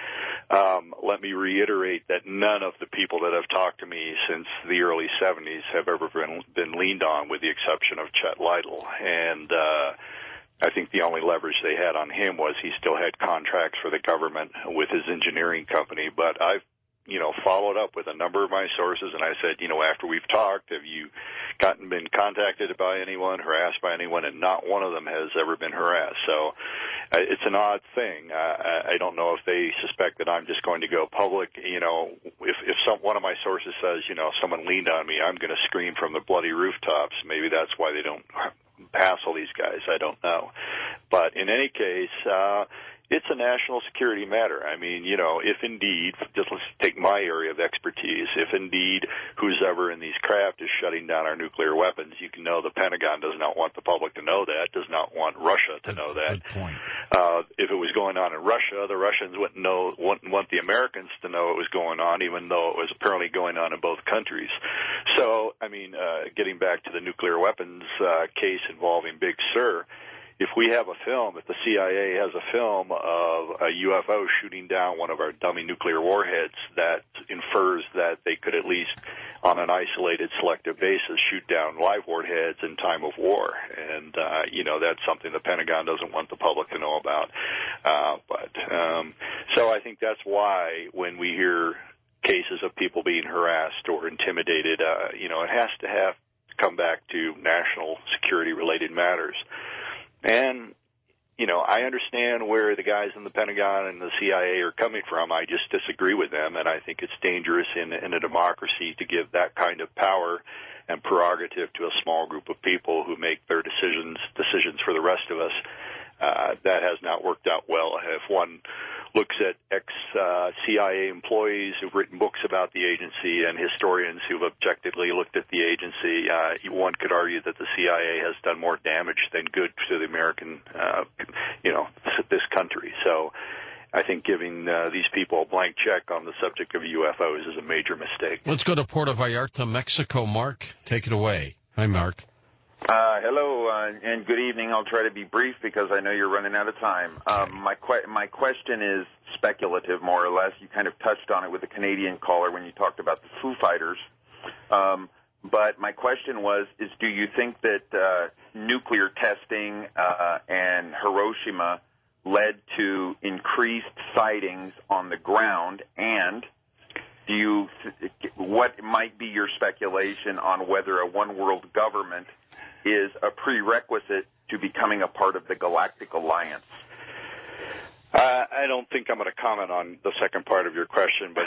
Let me reiterate that none of the people that have talked to me since the early 70s have ever been leaned on, with the exception of Chet Lytle. And I think the only leverage they had on him was he still had contracts for the government with his engineering company. But I've followed up with a number of my sources, and I said, after we've talked, have you been contacted by anyone, harassed by anyone? And not one of them has ever been harassed. So it's an odd thing. I don't know if they suspect that I'm just going to go public. If one of my sources says, someone leaned on me, I'm going to scream from the bloody rooftops. Maybe that's why they don't hassle these guys. I don't know. But in any case, it's a national security matter. I mean, if indeed, just let's take my area of expertise, if indeed who's ever in these craft is shutting down our nuclear weapons, you can know the Pentagon does not want the public to know that, does not want Russia to know that. Good point. If it was going on in Russia, the Russians wouldn't want the Americans to know it was going on, even though it was apparently going on in both countries. So, I mean, getting back to the nuclear weapons case involving Big Sur, if we have a film, if the CIA has a film of a UFO shooting down one of our dummy nuclear warheads, that infers that they could at least, on an isolated, selective basis, shoot down live warheads in time of war. And, that's something the Pentagon doesn't want the public to know about. So I think that's why when we hear cases of people being harassed or intimidated, it has to come back to national security-related matters. And, I understand where the guys in the Pentagon and the CIA are coming from. I just disagree with them, and I think it's dangerous in a democracy to give that kind of power and prerogative to a small group of people who make their decisions for the rest of us. That has not worked out well. If one looks at ex-CIA employees who've written books about the agency and historians who've objectively looked at the agency, one could argue that the CIA has done more damage than good to the American, this country. So I think giving these people a blank check on the subject of UFOs is a major mistake. Let's go to Puerto Vallarta, Mexico. Mark, take it away. Hi, Mark. Hello, and good evening. I'll try to be brief because I know you're running out of time. My question is speculative, more or less. You kind of touched on it with the Canadian caller when you talked about the Foo Fighters. But my question is do you think that nuclear testing and Hiroshima led to increased sightings on the ground? And what might be your speculation on whether a one-world government is a prerequisite to becoming a part of the Galactic Alliance? I don't think I'm going to comment on the second part of your question, but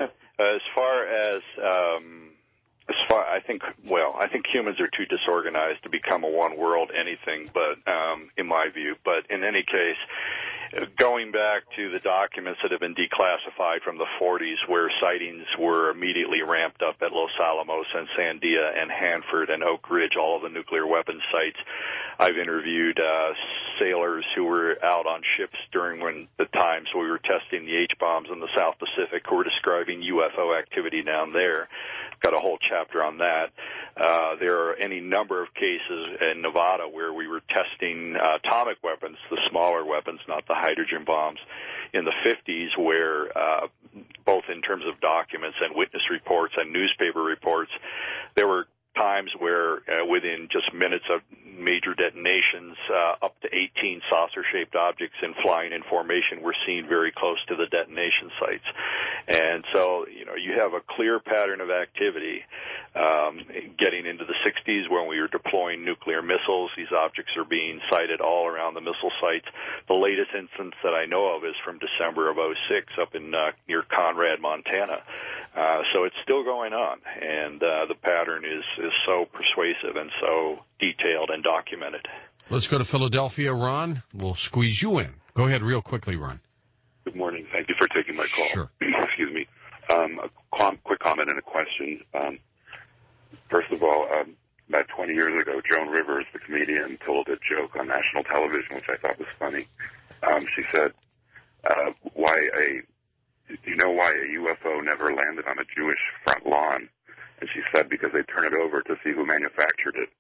I think humans are too disorganized to become a one world anything, but in my view. But in any case, going back to the documents that have been declassified from the 40s, where sightings were immediately ramped up at Los Alamos and Sandia and Hanford and Oak Ridge, all of the nuclear weapons sites. I've interviewed sailors who were out on ships during the times we were testing the H-bombs in the South Pacific, who were describing UFO activity down there. Got a whole chapter on that. There are any number of cases in Nevada where we were testing atomic weapons, the smaller weapons, not the hydrogen bombs, in the 50s, where both in terms of documents and witness reports and newspaper reports, there were times where within just minutes of major detonations, up to 18 saucer-shaped objects in flying in formation were seen very close to the detonation sites. And so, you have a clear pattern of activity. Getting into the 60s when we were deploying nuclear missiles, these objects are being sighted all around the missile sites. The latest instance that I know of is from December of 2006 up in near Conrad, Montana. So it's still going on, and the pattern is so persuasive and so detailed and documented. Let's go to Philadelphia. Ron, we'll squeeze you in. Go ahead real quickly, Ron. Good morning. Thank you for taking my call. Sure. Excuse me. A quick comment and a question. First of all, about 20 years ago, Joan Rivers, the comedian, told a joke on national television, which I thought was funny. She said, do you know why a UFO never landed on a Jewish front lawn? And she said, because they turn it over to see who manufactured it.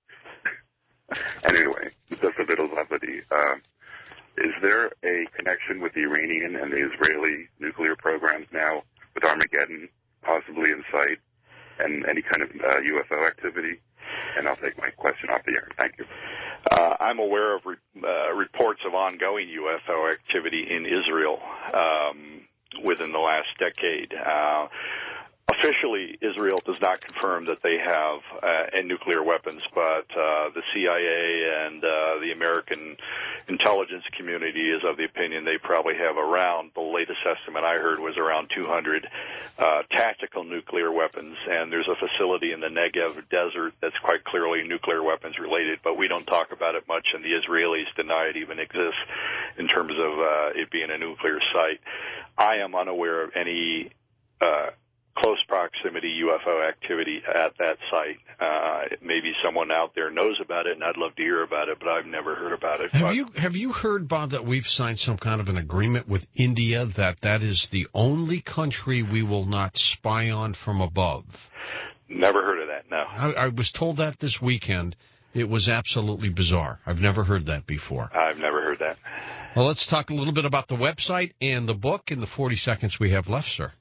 Anyway, just a little levity. Is there a connection with the Iranian and the Israeli nuclear programs now, with Armageddon possibly in sight, and any kind of UFO activity? And I'll take my question off the air. Thank you. I'm aware of reports of ongoing UFO activity in Israel within the last decade. Officially, Israel does not confirm that they have nuclear weapons, but the CIA and the American intelligence community is of the opinion they probably have around, the latest estimate I heard was around 200 tactical nuclear weapons, and there's a facility in the Negev desert that's quite clearly nuclear weapons related, but we don't talk about it much, and the Israelis deny it even exists in terms of it being a nuclear site. I am unaware of any close proximity UFO activity at that site. Maybe someone out there knows about it, and I'd love to hear about it, but I've never heard about it. Have you heard, Bob, that we've signed some kind of an agreement with India that is the only country we will not spy on from above? Never heard of that, no. I was told that this weekend. It was absolutely bizarre. I've never heard that before. I've never heard that. Well, let's talk a little bit about the website and the book in the 40 seconds we have left, sir.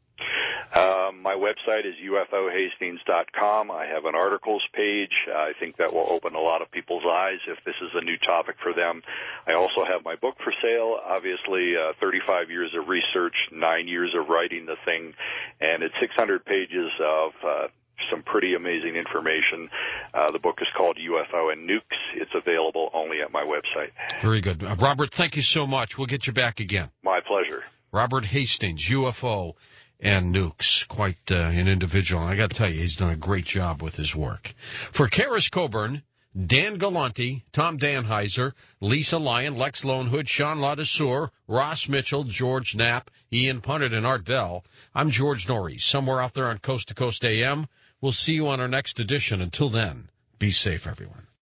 My website is ufohastings.com. I have an articles page. I think that will open a lot of people's eyes if this is a new topic for them. I also have my book for sale, obviously 35 years of research, 9 years of writing the thing, and it's 600 pages of some pretty amazing information. The book is called UFO and Nukes. It's available only at my website. Very good. Robert, thank you so much. We'll get you back again. My pleasure. Robert Hastings, UFO and Nukes. Quite an individual. I got to tell you, he's done a great job with his work. For Karis Coburn, Dan Galante, Tom Danheiser, Lisa Lyon, Lex Lonehood, Sean Ladesseur, Ross Mitchell, George Knapp, Ian Punnett, and Art Bell, I'm George Norrie, somewhere out there on Coast to Coast AM. We'll see you on our next edition. Until then, be safe, everyone.